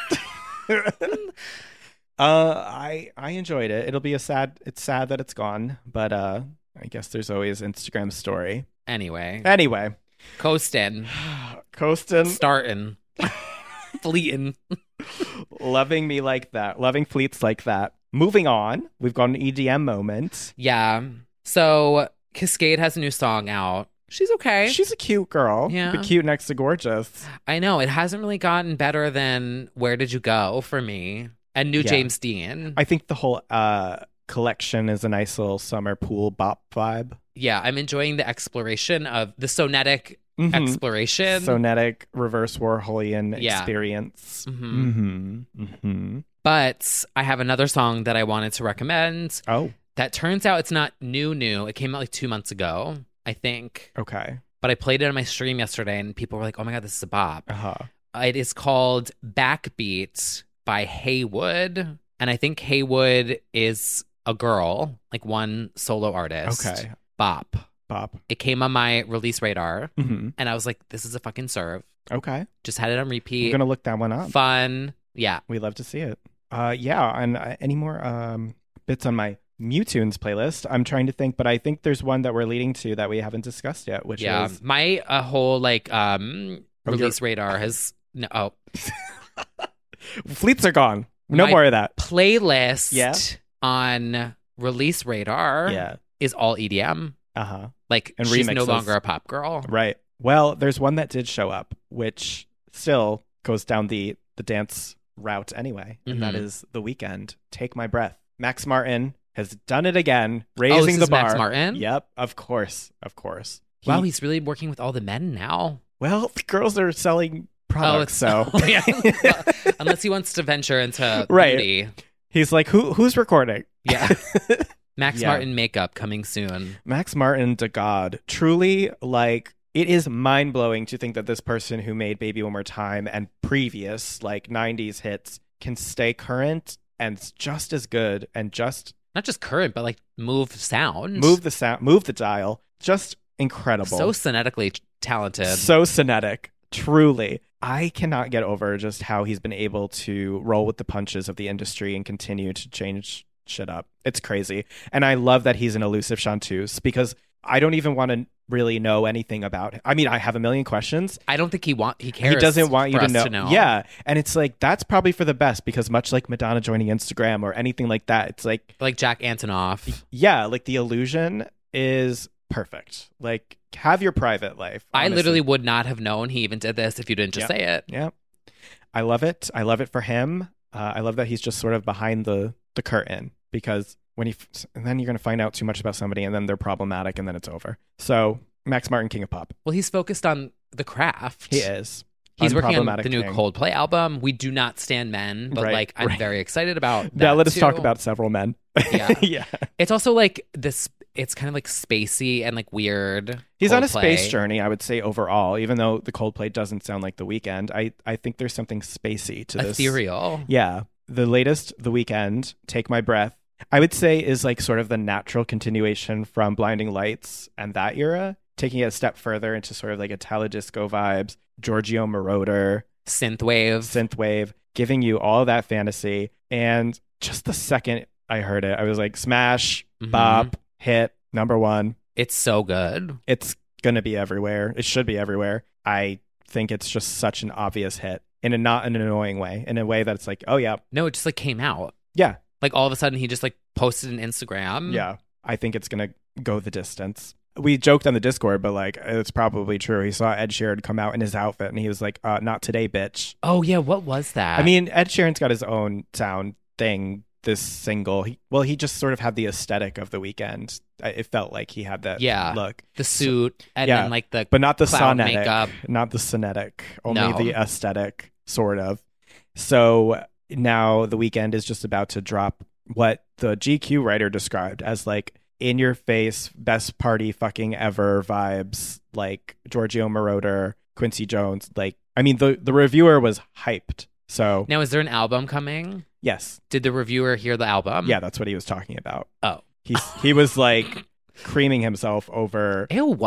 Speaker 5: I enjoyed it. It's sad that it's gone, but I guess there's always Instagram story.
Speaker 4: Anyway,
Speaker 5: Coastin',
Speaker 4: coasting, starting, fleeting.
Speaker 5: loving me like that, loving fleets like that. Moving on, we've got an EDM moment.
Speaker 4: Yeah. So Cascade has a new song out. She's okay.
Speaker 5: She's a cute girl.
Speaker 4: Yeah.
Speaker 5: But cute next to gorgeous.
Speaker 4: I know. It hasn't really gotten better than Where Did You Go for me and new
Speaker 5: Yeah.
Speaker 4: James Dean.
Speaker 5: I think the whole collection is a nice little summer pool bop vibe.
Speaker 4: Yeah, I'm enjoying the exploration of the sonetic exploration.
Speaker 5: Sonetic reverse Warholian
Speaker 4: Yeah.
Speaker 5: experience.
Speaker 4: But I have another song that I wanted to recommend.
Speaker 5: Oh,
Speaker 4: That turns out it's not new. It came out like 2 months ago, I think.
Speaker 5: okay.
Speaker 4: But I played it on my stream yesterday and people were like, oh my God, this is a bop.
Speaker 5: Uh-huh.
Speaker 4: It is called Backbeat by Haywood. And I think Haywood is a girl, like one solo artist.
Speaker 5: Okay.
Speaker 4: Bop.
Speaker 5: Bop.
Speaker 4: It came on my release radar
Speaker 5: Mm-hmm.
Speaker 4: and I was like, this is a fucking serve.
Speaker 5: Okay.
Speaker 4: Just had it on
Speaker 5: I'm
Speaker 4: repeat.
Speaker 5: going to look that one up.
Speaker 4: Fun. Yeah.
Speaker 5: We love to see it. Yeah, and any more bits on my Mewtunes playlist? I'm trying to think, but I think there's one that we're leading to that we haven't discussed yet, which
Speaker 4: Yeah.
Speaker 5: is
Speaker 4: My whole like release radar has
Speaker 5: Fleets are gone. No
Speaker 4: My
Speaker 5: more of that.
Speaker 4: playlist
Speaker 5: Yeah.
Speaker 4: on release radar
Speaker 5: Yeah.
Speaker 4: is all EDM.
Speaker 5: Uh-huh.
Speaker 4: Like
Speaker 5: And
Speaker 4: she's no
Speaker 5: remixes.
Speaker 4: longer a pop girl.
Speaker 5: Right. Well, there's one that did show up, which still goes down the dance route anyway, and that
Speaker 4: Mhm.
Speaker 5: is The Weeknd. Take My Breath. Max Martin has done it again,
Speaker 4: Oh,
Speaker 5: raising
Speaker 4: this
Speaker 5: the
Speaker 4: is
Speaker 5: bar.
Speaker 4: Max Martin?
Speaker 5: Yep, of course.
Speaker 4: Wow, he's really working with all the men now.
Speaker 5: Well, the girls are selling products, so
Speaker 4: yeah. Unless he wants to venture into
Speaker 5: Right.
Speaker 4: beauty.
Speaker 5: he's like, who's recording?
Speaker 4: Yeah. Max
Speaker 5: Yeah.
Speaker 4: Martin makeup coming soon.
Speaker 5: Max Martin to God. Truly, like, it is mind-blowing to think that this person who made Baby One More Time and previous, like, 90s hits can stay current and just as good and just
Speaker 4: Not just current, but like move sound.
Speaker 5: move the sound, move the dial. Just incredible.
Speaker 4: So sonetically talented.
Speaker 5: So sonetic. Truly. I cannot get over just how he's been able to roll with the punches of the industry and continue to change shit up. It's crazy. And I love that he's an elusive chanteuse because I don't even want to really know anything about him. I mean, I have a million questions.
Speaker 4: I don't think he cares.
Speaker 5: He doesn't want you
Speaker 4: for
Speaker 5: to
Speaker 4: us
Speaker 5: know. Yeah. And it's like, that's probably for the best because much like Madonna joining Instagram or anything like that, it's like
Speaker 4: Jack Antonoff.
Speaker 5: yeah, like the illusion is perfect. Like, have your private life.
Speaker 4: I
Speaker 5: honestly.
Speaker 4: literally would not have known he even did this if you didn't just
Speaker 5: Yeah.
Speaker 4: say it.
Speaker 5: Yeah. I love it. I love it for him. I love that he's just sort of behind the curtain because when and then you're going to find out too much about somebody and then they're problematic and then it's over. So Max Martin, King of Pop.
Speaker 4: Well, he's focused on the craft.
Speaker 5: He is.
Speaker 4: He's working on
Speaker 5: Unproblematic
Speaker 4: the new
Speaker 5: king.
Speaker 4: Coldplay album. We do not stand men, but
Speaker 5: Right,
Speaker 4: like I'm
Speaker 5: right.
Speaker 4: very excited about that.
Speaker 5: Now let us
Speaker 4: too.
Speaker 5: talk about several men.
Speaker 4: Yeah.
Speaker 5: Yeah.
Speaker 4: It's also like this. It's kind of like spacey and like weird.
Speaker 5: He's on a
Speaker 4: Coldplay.
Speaker 5: space journey, I would say, overall, even though the Coldplay doesn't sound like The Weeknd. I think there's something spacey to this.
Speaker 4: Ethereal.
Speaker 5: Yeah. The latest, The Weeknd, Take My Breath, I would say is like sort of the natural continuation from Blinding Lights and that era, taking it a step further into sort of like Italo disco vibes, Giorgio Moroder, synthwave, giving you all that fantasy. And just the second I heard it, I was like, smash,
Speaker 4: Mhm.
Speaker 5: bop, hit, number one.
Speaker 4: It's so good.
Speaker 5: It's going to be everywhere. It should be everywhere. I think it's just such an obvious hit in a not an annoying way, in a way that it's like, oh, yeah.
Speaker 4: No, it just like came out.
Speaker 5: Yeah.
Speaker 4: Like all of a sudden he just like posted an Instagram.
Speaker 5: Yeah. I think it's going to go the distance. We joked on the Discord, but like, it's probably true. He saw Ed Sheeran come out in his outfit and he was like, not today, bitch.
Speaker 4: Oh, yeah. What was that?
Speaker 5: I mean, Ed Sheeran's got his own sound thing. This single, he just sort of had the aesthetic of The Weeknd. It felt like he had that look.
Speaker 4: The suit and
Speaker 5: yeah,
Speaker 4: then like the
Speaker 5: but not the
Speaker 4: cloud
Speaker 5: sonetic,
Speaker 4: makeup.
Speaker 5: not the sonetic, only
Speaker 4: No.
Speaker 5: the aesthetic, sort of. So now The Weeknd is just about to drop what the GQ writer described as like in your face, best party fucking ever vibes, like Giorgio Moroder, Quincy Jones. Like, I mean, the reviewer was hyped. So
Speaker 4: Now, is there an album coming?
Speaker 5: yes,
Speaker 4: Did the reviewer hear the album?
Speaker 5: yeah, that's what he was talking about.
Speaker 4: Oh.
Speaker 5: He was like creaming himself over
Speaker 4: Ew.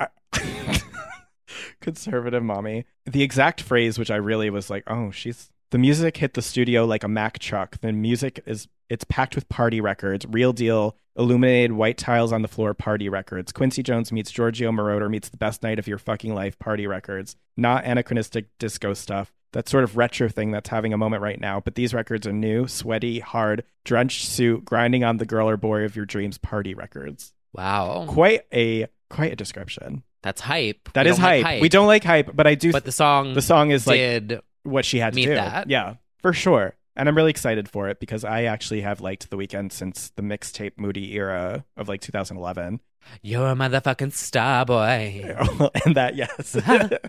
Speaker 5: conservative mommy. The exact phrase, which I really was like, oh, the music hit the studio like a Mack truck. The music it's packed with party records, real deal, illuminated white tiles on the floor party records. Quincy Jones meets Giorgio Moroder meets the best night of your fucking life party records. Not anachronistic disco stuff. That sort of retro thing that's having a moment right now. But these records are new, sweaty, hard, drenched suit, grinding on the girl or boy of your dreams party records.
Speaker 4: Wow.
Speaker 5: Quite a description.
Speaker 4: That's hype.
Speaker 5: That
Speaker 4: We
Speaker 5: is
Speaker 4: don't like
Speaker 5: hype. We don't like hype, but I do.
Speaker 4: But the song
Speaker 5: the song is like
Speaker 4: did
Speaker 5: what she had to
Speaker 4: meet
Speaker 5: do.
Speaker 4: that.
Speaker 5: Yeah, for sure. And I'm really excited for it because I actually have liked The Weeknd since the mixtape Moody era of like 2011.
Speaker 4: You're a motherfucking star boy.
Speaker 5: And that, yes.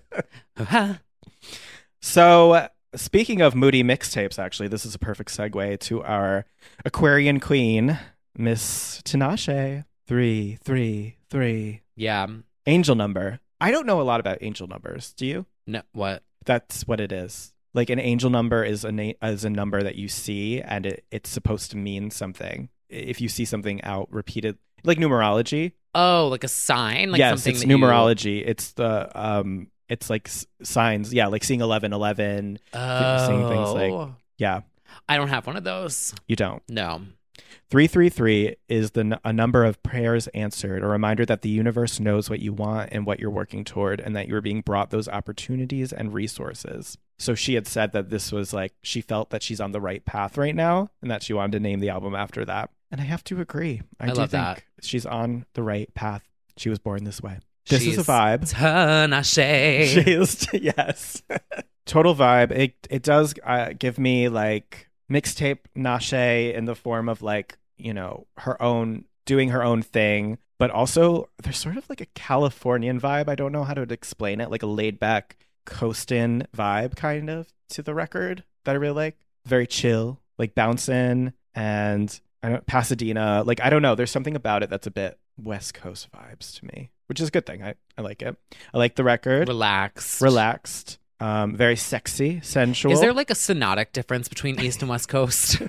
Speaker 5: So, speaking of Moody mixtapes, actually, this is a perfect segue to our Aquarian queen, Miss Tinashe. 333.
Speaker 4: Yeah.
Speaker 5: Angel number. I don't know a lot about angel numbers. Do you?
Speaker 4: No, what?
Speaker 5: That's what it is. Like an angel number is a number that you see, and it's supposed to mean something. If you see something out repeated, like numerology.
Speaker 4: Oh, like a sign? Like
Speaker 5: yes,
Speaker 4: something
Speaker 5: it's
Speaker 4: that
Speaker 5: numerology. It's the it's like signs. Yeah, like seeing 1111. Seeing things like, yeah.
Speaker 4: I don't have one of those.
Speaker 5: You don't?
Speaker 4: No.
Speaker 5: 333 is a number of prayers answered, a reminder that the universe knows what you want and what you're working toward, and that you're being brought those opportunities and resources. So she had said that this was like, she felt that she's on the right path right now, and that she wanted to name the album after that. And I have to agree. I do
Speaker 4: love
Speaker 5: think
Speaker 4: that.
Speaker 5: she's on the right path. She was born this way. This
Speaker 4: She's
Speaker 5: is a vibe.
Speaker 4: Tinashe.
Speaker 5: She is, yes. Total vibe. It does give me like mixtape Nashe in the form of like, you know, her own, doing her own thing, but also there's sort of like a Californian vibe. I don't know how to explain it, like a laid back coastin' vibe kind of to the record that I really like. Very chill, like bouncing, and I don't Pasadena. Like, I don't know. There's something about it that's a bit West Coast vibes to me, which is a good thing. I like it. I like the record. Relaxed. Very sexy, sensual.
Speaker 4: Is there like a sonotic difference between East and West Coast?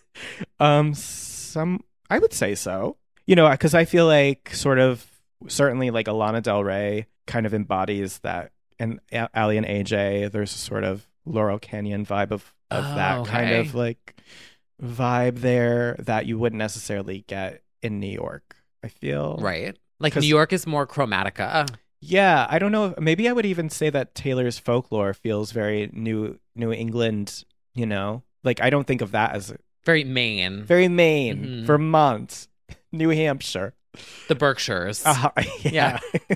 Speaker 5: I would say so. You know, because I feel like certainly like Alana Del Rey kind of embodies that, and Ali and AJ, there's a sort of Laurel Canyon vibe of that kind of like vibe there that you wouldn't necessarily get in New York, I feel.
Speaker 4: Right. Like New York is more chromatica.
Speaker 5: Yeah, I don't know. Maybe I would even say that Taylor's Folklore feels very New England, you know? Like, I don't think of that as...
Speaker 4: Very Maine.
Speaker 5: Mm-hmm. Vermont. New Hampshire.
Speaker 4: The Berkshires.
Speaker 5: Yeah.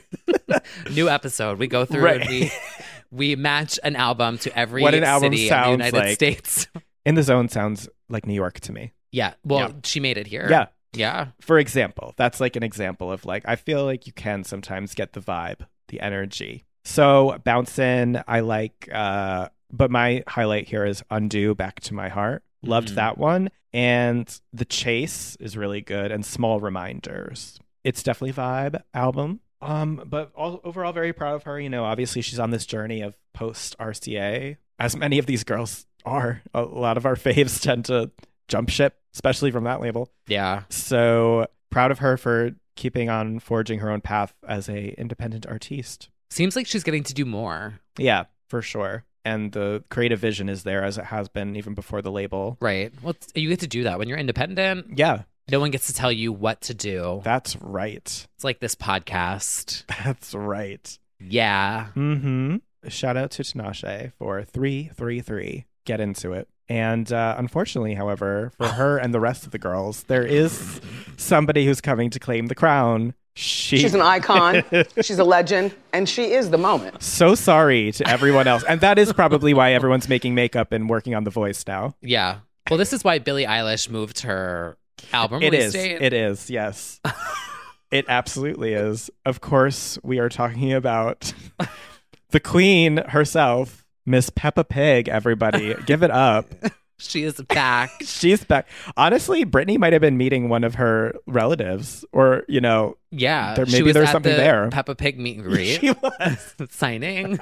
Speaker 4: New episode. We go through
Speaker 5: right.
Speaker 4: and we match an album to every
Speaker 5: what an album
Speaker 4: city
Speaker 5: sounds
Speaker 4: in the United
Speaker 5: like.
Speaker 4: States.
Speaker 5: In the Zone sounds like New York to me.
Speaker 4: Yeah. Well,
Speaker 5: Yeah.
Speaker 4: she made it here.
Speaker 5: Yeah.
Speaker 4: Yeah.
Speaker 5: For example, that's like an example of like, I feel like you can sometimes get the vibe, the energy. So Bouncin', I like, but my highlight here is Undo, Back to My Heart. Loved that one. And The Chase is really good, and Small Reminders. It's definitely vibe album. But overall very proud of her. You know, obviously she's on this journey of post RCA, as many of these girls are. A lot of our faves tend to jump ship, especially from that label.
Speaker 4: Yeah.
Speaker 5: So proud of her for keeping on forging her own path as a independent artiste.
Speaker 4: Seems like she's getting to do more.
Speaker 5: Yeah, for sure. And the creative vision is there, as it has been even before the label.
Speaker 4: Right. Well, you get to do that when you're independent.
Speaker 5: Yeah.
Speaker 4: No one gets to tell you what to do.
Speaker 5: That's right.
Speaker 4: It's like this podcast.
Speaker 5: That's right.
Speaker 4: Yeah.
Speaker 5: Mm-hmm. Shout out to Tinashe for 333. Get into it. And unfortunately, however, for her and the rest of the girls, there is somebody who's coming to claim the crown.
Speaker 6: She's an icon. She's a legend. And she is the moment.
Speaker 5: So sorry to everyone else. And that is probably why everyone's making makeup and working on The Voice now.
Speaker 4: Yeah. Well, this is why Billie Eilish moved her album release date.
Speaker 5: It is, yes. It absolutely is. Of course, we are talking about the queen herself, Miss Peppa Pig, everybody. Give it up.
Speaker 4: She is back.
Speaker 5: She's back. Honestly, Britney might have been meeting one of her relatives, or, you know,
Speaker 4: yeah,
Speaker 5: maybe there's something there.
Speaker 4: Peppa Pig meet and greet.
Speaker 5: She was.
Speaker 4: Signing.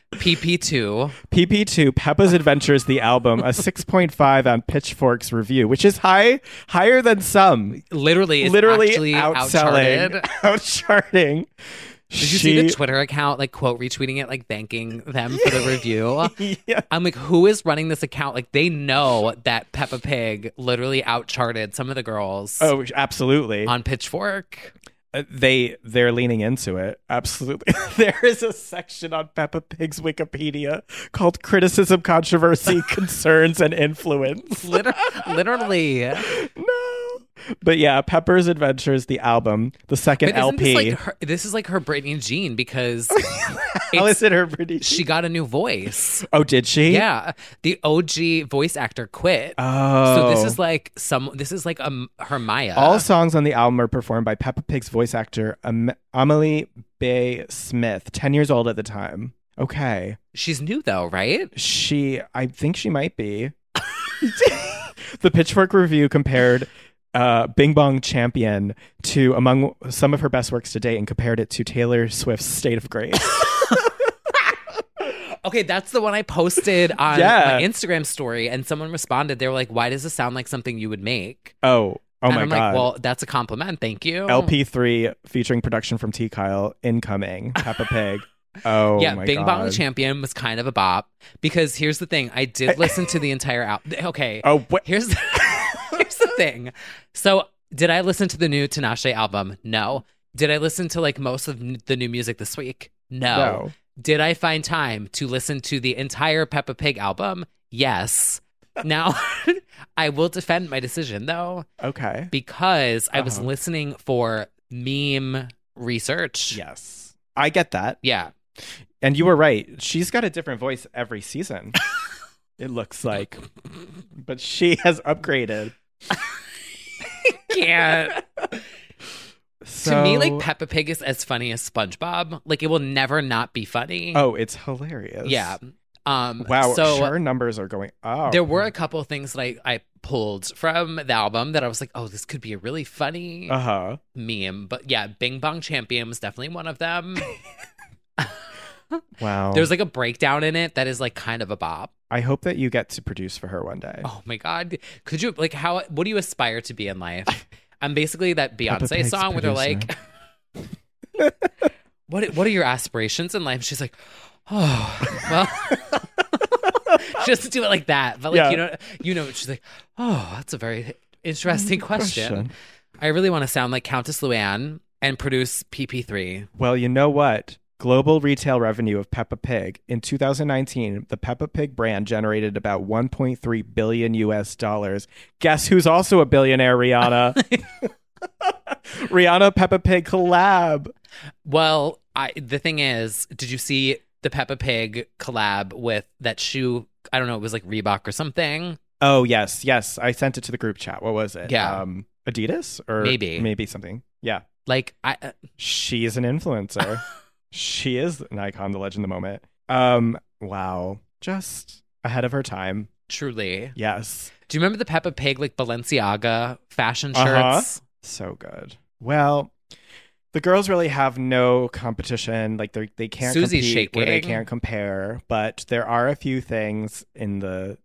Speaker 4: PP2.
Speaker 5: PP2, Peppa's Adventures, the album, a 6.5 on Pitchfork's review, which is higher than some.
Speaker 4: Literally actually
Speaker 5: outselling, outcharting.
Speaker 4: Did you see the Twitter account, like, quote retweeting it, like, thanking them for the review?
Speaker 5: Yeah.
Speaker 4: I'm like, who is running this account? Like, they know that Peppa Pig literally outcharted some of the girls.
Speaker 5: Oh, absolutely.
Speaker 4: On Pitchfork.
Speaker 5: They're leaning into it. Absolutely. There is a section on Peppa Pig's Wikipedia called Criticism, Controversy, Concerns, and Influence.
Speaker 4: Literally.
Speaker 5: No. But yeah, Pepper's Adventures, the album, the second
Speaker 4: But isn't
Speaker 5: LP.
Speaker 4: this is like her Britney Jean because
Speaker 5: How is it her Britney?
Speaker 4: she got a new voice.
Speaker 5: Oh, did she?
Speaker 4: Yeah, the OG voice actor quit.
Speaker 5: Oh.
Speaker 4: So this is like her Maya.
Speaker 5: All songs on the album are performed by Peppa Pig's voice actor Amelie Bay Smith, 10 years old at the time. Okay.
Speaker 4: She's new though, right?
Speaker 5: I think she might be. The Pitchfork Review compared Bing Bong Champion to among some of her best works to date and compared it to Taylor Swift's State of Grace.
Speaker 4: Okay, that's the one I posted on my Instagram story, and someone responded. They were like, "Why does this sound like something you would make?"
Speaker 5: Oh
Speaker 4: and
Speaker 5: my
Speaker 4: I'm
Speaker 5: God.
Speaker 4: like, well, that's a compliment. Thank you.
Speaker 5: LP3 featuring production from T. Kyle incoming. Peppa Pig. Oh
Speaker 4: yeah,
Speaker 5: my
Speaker 4: Bing
Speaker 5: God.
Speaker 4: Bong Champion was kind of a bop because here's the thing. I did listen to the entire album. Okay.
Speaker 5: Oh, what?
Speaker 4: Here's the thing. So did I listen to the new Tinashe album? No. Did I listen to like most of the new music this week? No. Did I find time to listen to the entire Peppa Pig album? Yes. Now, I will defend my decision though.
Speaker 5: Okay.
Speaker 4: Because I was listening for meme research.
Speaker 5: Yes. I get that.
Speaker 4: Yeah.
Speaker 5: And you were right. She's got a different voice every season. It looks like. But she has upgraded.
Speaker 4: Can't.
Speaker 5: So,
Speaker 4: To me, like Peppa Pig is as funny as SpongeBob. Like it will never not be funny.
Speaker 5: Oh, it's hilarious.
Speaker 4: Yeah.
Speaker 5: Wow.
Speaker 4: So
Speaker 5: her numbers are going up.
Speaker 4: there were a couple of things that I pulled from the album that I was like, oh, this could be a really funny meme. But yeah, Bing Bong Champion was definitely one of them.
Speaker 5: Wow.
Speaker 4: There's like a breakdown in it that is like kind of a bop.
Speaker 5: I hope that you get to produce for her one day.
Speaker 4: Oh my God. Could you like what do you aspire to be in life? I'm basically that
Speaker 5: Peppa
Speaker 4: Beyonce
Speaker 5: Pig's
Speaker 4: song where they're like, what are your aspirations in life? She's like, oh, well, she doesn't do it like that. But like, you know, she's like, oh, that's a very interesting question. I really want to sound like Countess Luann and produce PP3.
Speaker 5: Well, you know what? Global retail revenue of Peppa Pig in 2019, the Peppa Pig brand generated about 1.3 billion US dollars. Guess who's also a billionaire, Rihanna? Rihanna Peppa Pig collab.
Speaker 4: Well, the thing is, did you see the Peppa Pig collab with that shoe? I don't know, it was like Reebok or something.
Speaker 5: Oh, yes. I sent it to the group chat. What was it?
Speaker 4: Yeah.
Speaker 5: Adidas or maybe something. Yeah.
Speaker 4: Like
Speaker 5: she's an influencer. She is an icon, the legend, the moment. Wow. Just ahead of her time.
Speaker 4: Truly.
Speaker 5: Yes.
Speaker 4: Do you remember the Peppa Pig like Balenciaga fashion shirts?
Speaker 5: So good. Well, the girls really have no competition. Like they can't
Speaker 4: Susie's
Speaker 5: compete
Speaker 4: shaking.
Speaker 5: where they can't compare. But there are a few things in the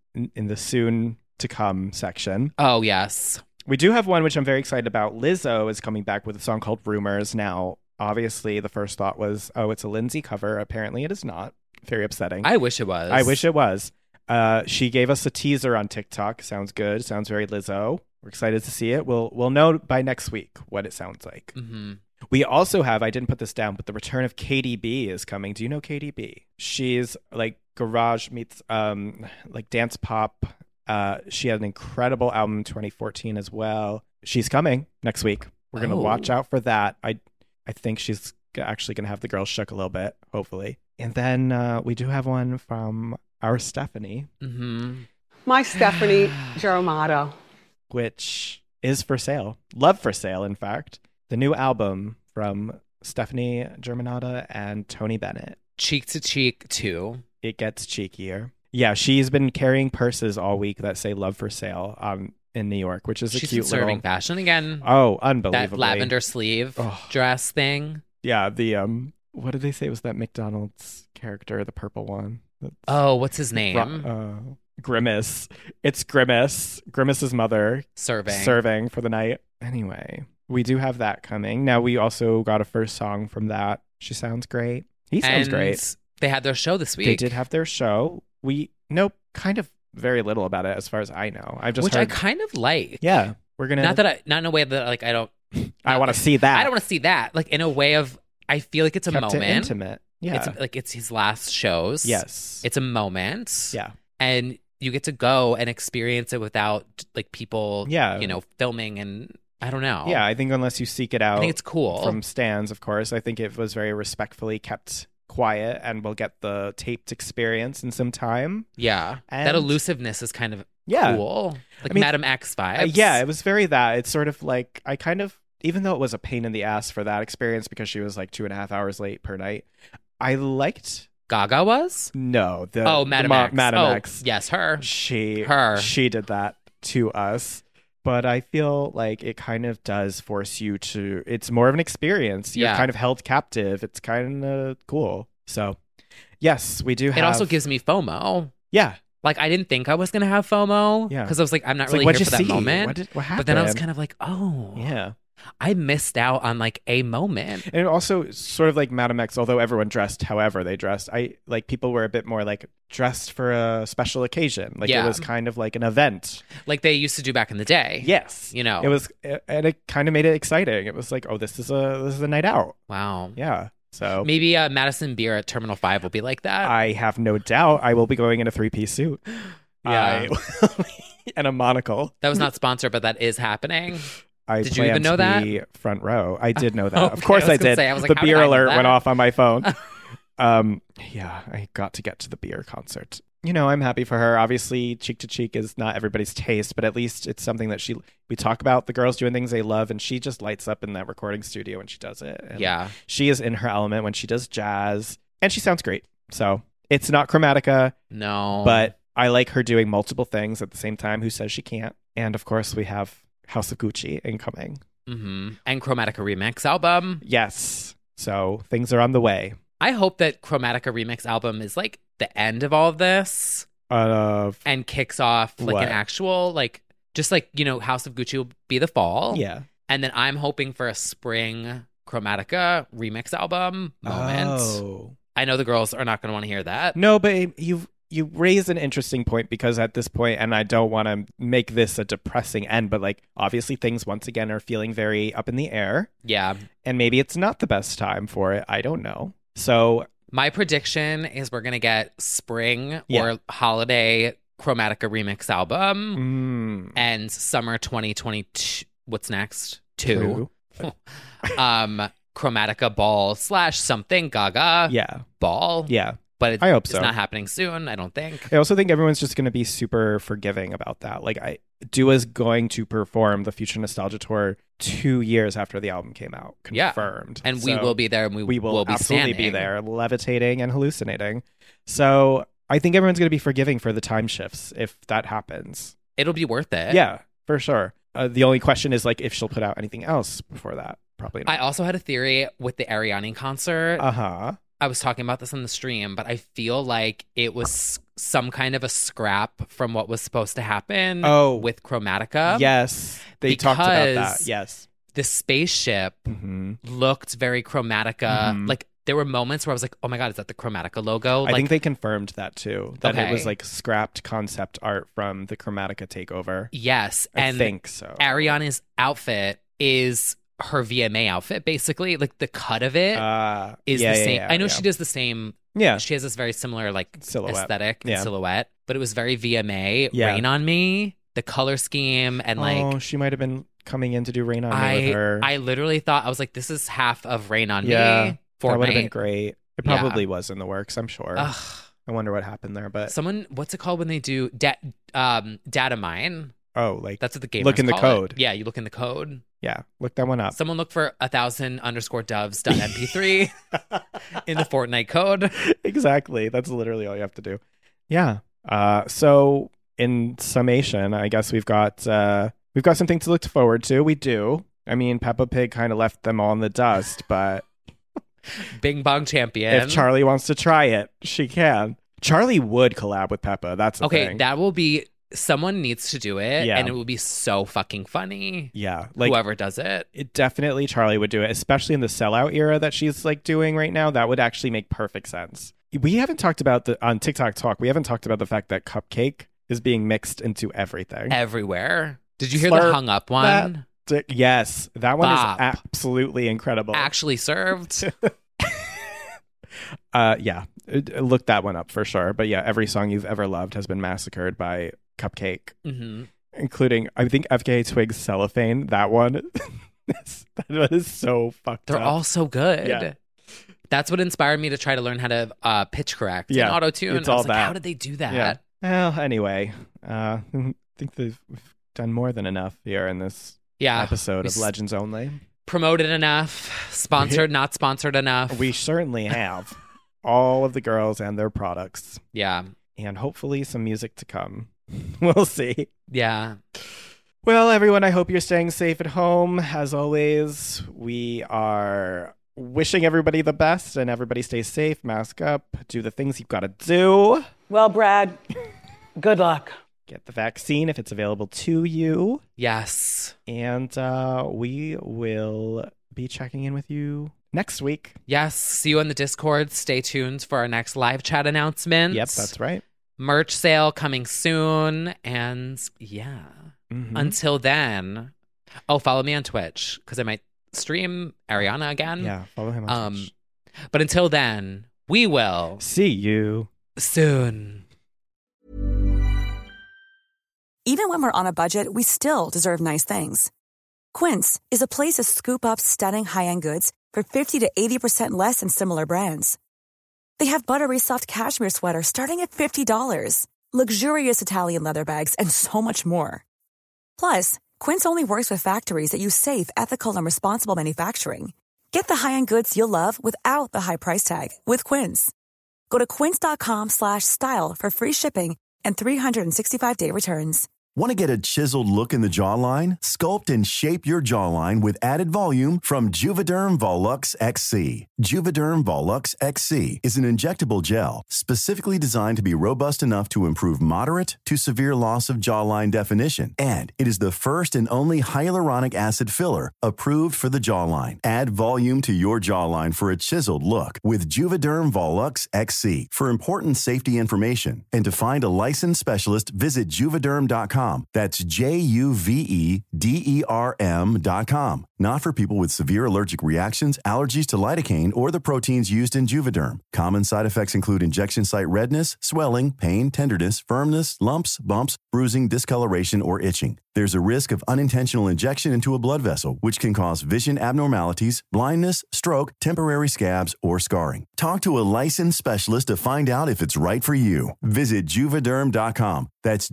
Speaker 5: soon to come section.
Speaker 4: Oh yes.
Speaker 5: We do have one which I'm very excited about. Lizzo is coming back with a song called Rumors. Now, obviously, the first thought was, oh, it's a Lindsay cover. Apparently, it is not. Very upsetting.
Speaker 4: I wish it was.
Speaker 5: I wish it was. She gave us a teaser on TikTok. Sounds good. Sounds very Lizzo. We're excited to see it. We'll know by next week what it sounds like.
Speaker 4: Mm-hmm.
Speaker 5: We also have, I didn't put this down, but the return of KDB is coming. Do you know KDB? She's like garage meets like dance pop. She had an incredible album in 2014 as well. She's coming next week. We're going to watch out for that. I think she's actually going to have the girls shook a little bit, hopefully. And then we do have one from our Stephanie.
Speaker 4: Mm-hmm.
Speaker 6: My Stephanie Germano.
Speaker 5: Which is for sale. Love for sale, in fact. The new album from Stephanie Germanotta and Tony Bennett.
Speaker 4: Cheek to Cheek 2.
Speaker 5: It gets cheekier. Yeah, she's been carrying purses all week that say Love for Sale in New York, which is
Speaker 4: She's
Speaker 5: a cute
Speaker 4: serving
Speaker 5: little...
Speaker 4: fashion again.
Speaker 5: Oh, unbelievably.
Speaker 4: That lavender sleeve dress thing.
Speaker 5: Yeah, the what did they say was that McDonald's character, the purple one?
Speaker 4: Oh, what's his name?
Speaker 5: Grimace. It's Grimace. Grimace's mother serving for the night. Anyway, we do have that coming. Now we also got a first song from that. She sounds great. He sounds great.
Speaker 4: They had their show this week.
Speaker 5: They did have their show. We know kind of very little about it as far as I know. I've just
Speaker 4: Which
Speaker 5: heard,
Speaker 4: I kind of like.
Speaker 5: Yeah. We're gonna
Speaker 4: not in a way that like I don't
Speaker 5: I want to see that.
Speaker 4: I don't want to see that. Like in a way of I feel like it's a
Speaker 5: Kept
Speaker 4: moment.
Speaker 5: it intimate. Yeah.
Speaker 4: It's his last shows.
Speaker 5: Yes.
Speaker 4: It's a moment.
Speaker 5: Yeah.
Speaker 4: And you get to go and experience it without like people,
Speaker 5: Yeah.
Speaker 4: filming and I don't know.
Speaker 5: Yeah, I think unless you seek it out,
Speaker 4: I think it's cool.
Speaker 5: from stands, of course. I think it was very respectfully kept quiet, and we'll get the taped experience in some time.
Speaker 4: Yeah.
Speaker 5: And-
Speaker 4: that elusiveness is kind of
Speaker 5: Yeah.
Speaker 4: cool. Like
Speaker 5: I mean,
Speaker 4: Madam X vibes.
Speaker 5: Yeah, it was very that. It's sort of like, I kind of, even though it was a pain in the ass for that experience because she was like 2.5 hours late per night, I liked.
Speaker 4: Gaga was?
Speaker 5: No,
Speaker 4: Madam X.
Speaker 5: Madam
Speaker 4: Oh,
Speaker 5: X.
Speaker 4: yes, her.
Speaker 5: She did that to us. But I feel like it kind of does force you to, it's more of an experience. You're kind of held captive. It's kind of cool. So, yes, we do have.
Speaker 4: It also gives me FOMO.
Speaker 5: Yeah.
Speaker 4: Like, I didn't think I was going to have FOMO.
Speaker 5: Yeah.
Speaker 4: Because I was like, I'm not
Speaker 5: It's
Speaker 4: really
Speaker 5: like,
Speaker 4: here
Speaker 5: what'd
Speaker 4: for
Speaker 5: you
Speaker 4: that
Speaker 5: see?
Speaker 4: moment.
Speaker 5: What happened?
Speaker 4: But then I was kind of like, oh.
Speaker 5: Yeah.
Speaker 4: I missed out on like a moment.
Speaker 5: And also sort of like Madam X, although everyone dressed however they dressed, I like people were a bit more like dressed for a special occasion. Like it was kind of like an event.
Speaker 4: Like they used to do back in the day.
Speaker 5: Yes.
Speaker 4: You know.
Speaker 5: It was, and it kind of made it exciting. It was like, oh, this is a night out.
Speaker 4: Wow.
Speaker 5: Yeah. So
Speaker 4: maybe Madison Beer at Terminal 5 will be like that.
Speaker 5: I have no doubt I will be going in a 3-piece suit.
Speaker 4: Yeah.
Speaker 5: And a monocle.
Speaker 4: That was not sponsored, but that is happening.
Speaker 5: Did
Speaker 4: you even know that?
Speaker 5: Front row. I did know that.
Speaker 4: Okay,
Speaker 5: Of course I did.
Speaker 4: say, I was like,
Speaker 5: the
Speaker 4: how did
Speaker 5: beer
Speaker 4: I know
Speaker 5: alert
Speaker 4: that?
Speaker 5: went off on my phone. Yeah, I got to get to the beer concert. You know, I'm happy for her. Obviously, Cheek to Cheek is not everybody's taste, but at least it's something that we talk about the girls doing things they love, and she just lights up in that recording studio when she does it. And
Speaker 4: yeah.
Speaker 5: she is in her element when she does jazz, and she sounds great. So it's not Chromatica.
Speaker 4: No.
Speaker 5: But I like her doing multiple things at the same time. Who says she can't? And of course, we have House of Gucci incoming.
Speaker 4: Mm-hmm. And Chromatica Remix album.
Speaker 5: Yes. So things are on the way.
Speaker 4: I hope that Chromatica Remix album is like the end of all of this and kicks off like
Speaker 5: what?
Speaker 4: an actual, like, just like, you know, House of Gucci will be the fall.
Speaker 5: Yeah.
Speaker 4: And then I'm hoping for a spring Chromatica Remix album moment.
Speaker 5: Oh.
Speaker 4: I know the girls are not going to want to hear that.
Speaker 5: No, but you raise an interesting point, because at this point, and I don't want to make this a depressing end, but like obviously things once again are feeling very up in the air.
Speaker 4: Yeah.
Speaker 5: And maybe it's not the best time for it. I don't know. So
Speaker 4: my prediction is we're going to get spring
Speaker 5: Yeah.
Speaker 4: or holiday Chromatica Remix album and summer 2022. What's next? Two. Chromatica ball / something Gaga.
Speaker 5: Yeah.
Speaker 4: Ball.
Speaker 5: Yeah.
Speaker 4: But
Speaker 5: I hope so.
Speaker 4: It's not happening soon, I don't think.
Speaker 5: I also think everyone's just going to be super forgiving about that. Like, Dua's going to perform the Future Nostalgia Tour 2 years after the album came out. Confirmed.
Speaker 4: And we will be there, and we will be
Speaker 5: absolutely
Speaker 4: standing.
Speaker 5: be there, levitating and hallucinating. So I think everyone's going to be forgiving for the time shifts if that happens.
Speaker 4: It'll be worth it.
Speaker 5: Yeah, for sure. The only question is like if she'll put out anything else before that. Probably not.
Speaker 4: I also had a theory with the Ariana concert.
Speaker 5: Uh-huh.
Speaker 4: I was talking about this on the stream, but I feel like it was some kind of a scrap from what was supposed to happen with Chromatica.
Speaker 5: Yes. They talked about that. Yes.
Speaker 4: The spaceship looked very Chromatica. Like there were moments where I was like, oh my God, is that the Chromatica logo?
Speaker 5: I think they confirmed that too. That
Speaker 4: Okay.
Speaker 5: it was like scrapped concept art from the Chromatica takeover.
Speaker 4: Yes.
Speaker 5: I
Speaker 4: And
Speaker 5: think so.
Speaker 4: Ariana's outfit is her VMA outfit, basically. Like the cut of it is the same. I know she does the same.
Speaker 5: Yeah.
Speaker 4: She has this very similar like
Speaker 5: Silhouette.
Speaker 4: aesthetic and
Speaker 5: Yeah.
Speaker 4: silhouette, but it was very VMA.
Speaker 5: Yeah.
Speaker 4: Rain on Me, the color scheme, and like
Speaker 5: she might have been coming in to do Rain on Me with her.
Speaker 4: I literally thought, I was like, this is half of Rain on
Speaker 5: Yeah.
Speaker 4: Me.
Speaker 5: That would have been
Speaker 4: Fortnite.
Speaker 5: great. It
Speaker 4: Yeah.
Speaker 5: probably was in the works, I'm sure.
Speaker 4: Ugh.
Speaker 5: I wonder what happened there, but
Speaker 4: Someone, what's it called when they do data mine?
Speaker 5: like
Speaker 4: That's what the gamers
Speaker 5: look in the
Speaker 4: call
Speaker 5: code.
Speaker 4: it. Yeah, you look in the code.
Speaker 5: Yeah, look that one up.
Speaker 4: Someone look for 1000_doves.mp3 in the Fortnite code.
Speaker 5: Exactly. That's literally all you have to do. Yeah. So in summation, I guess we've got something to look forward to. We do. I mean, Peppa Pig kind of left them all in the dust, but
Speaker 4: Bing Bong Champion.
Speaker 5: if Charlie wants to try it, she can. Charlie would collab with Peppa. That's the
Speaker 4: okay,
Speaker 5: thing.
Speaker 4: that will be, someone needs to do it,
Speaker 5: Yeah.
Speaker 4: and it will be so fucking funny.
Speaker 5: Yeah, like
Speaker 4: Whoever does it.
Speaker 5: definitely Charlie would do it, especially in the sellout era that she's like doing right now. That would actually make perfect sense. We haven't talked about on TikTok Talk. We haven't talked about the fact that Cupcake is being mixed into everything.
Speaker 4: Everywhere. Did you hear
Speaker 5: Slurp
Speaker 4: the hung up one?
Speaker 5: Yes, that one
Speaker 4: Bop.
Speaker 5: is absolutely incredible.
Speaker 4: Actually served.
Speaker 5: Yeah, look that one up for sure. But yeah, every song you've ever loved has been massacred by Cupcake.
Speaker 4: Mm-hmm.
Speaker 5: including, I think, FKA Twigs Cellophane. That one. That one is so fucked
Speaker 4: They're
Speaker 5: up.
Speaker 4: all so good.
Speaker 5: Yeah.
Speaker 4: That's what inspired me to try to learn how to pitch correct in auto-tune.
Speaker 5: It's
Speaker 4: I
Speaker 5: all
Speaker 4: was like,
Speaker 5: that.
Speaker 4: how did they do that?
Speaker 5: Yeah. Well, anyway, I think we've done more than enough here in this episode of Legends Only.
Speaker 4: Promoted enough, sponsored, not sponsored enough.
Speaker 5: We certainly have all of the girls and their products.
Speaker 4: Yeah.
Speaker 5: And hopefully some music to come. We'll see.
Speaker 4: Yeah.
Speaker 5: Well, everyone, I hope you're staying safe at home. As always, we are wishing everybody the best, and everybody stay safe, mask up, do the things you've got to do.
Speaker 6: Well, Brad, good luck.
Speaker 5: Get the vaccine if it's available to you.
Speaker 4: Yes.
Speaker 5: And we will be checking in with you next week.
Speaker 4: Yes. See you on the Discord. Stay tuned for our next live chat announcement.
Speaker 5: Yep, that's right.
Speaker 4: Merch sale coming soon. And yeah.
Speaker 5: Mm-hmm.
Speaker 4: Until then, follow me on Twitch because I might stream Ariana again.
Speaker 5: Yeah, follow him on Twitch.
Speaker 4: But until then, we will
Speaker 5: see you
Speaker 4: soon.
Speaker 2: Even when we're on a budget, we still deserve nice things. Quince is a place to scoop up stunning high-end goods for 50 to 80% less than similar brands. They have buttery soft cashmere sweaters starting at $50, luxurious Italian leather bags, and so much more. Plus, Quince only works with factories that use safe, ethical, and responsible manufacturing. Get the high-end goods you'll love without the high price tag with Quince. Go to quince.com/style for free shipping and 365-day returns.
Speaker 8: Want to get a chiseled look in the jawline? Sculpt and shape your jawline with added volume from Juvederm Volux XC. Juvederm Volux XC is an injectable gel specifically designed to be robust enough to improve moderate to severe loss of jawline definition. And it is the first and only hyaluronic acid filler approved for the jawline. Add volume to your jawline for a chiseled look with Juvederm Volux XC. For important safety information and to find a licensed specialist, visit Juvederm.com. That's Juvederm.com. Not for people with severe allergic reactions, allergies to lidocaine, or the proteins used in Juvederm. Common side effects include injection site redness, swelling, pain, tenderness, firmness, lumps, bumps, bruising, discoloration, or itching. There's a risk of unintentional injection into a blood vessel, which can cause vision abnormalities, blindness, stroke, temporary scabs, or scarring. Talk to a licensed specialist to find out if it's right for you. Visit Juvederm.com. That's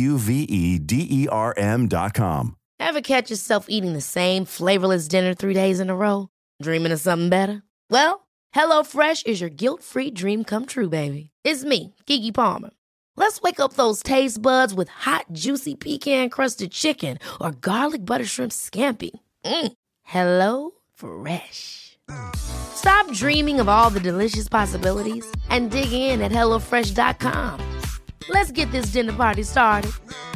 Speaker 8: Juvederm.com.
Speaker 9: Ever catch yourself eating the same flavorless dinner 3 days in a row? Dreaming of something better? Well, HelloFresh is your guilt-free dream come true, baby. It's me, Keke Palmer. Let's wake up those taste buds with hot, juicy pecan-crusted chicken or garlic butter shrimp scampi. Hello Fresh. Stop dreaming of all the delicious possibilities and dig in at HelloFresh.com. Let's get this dinner party started.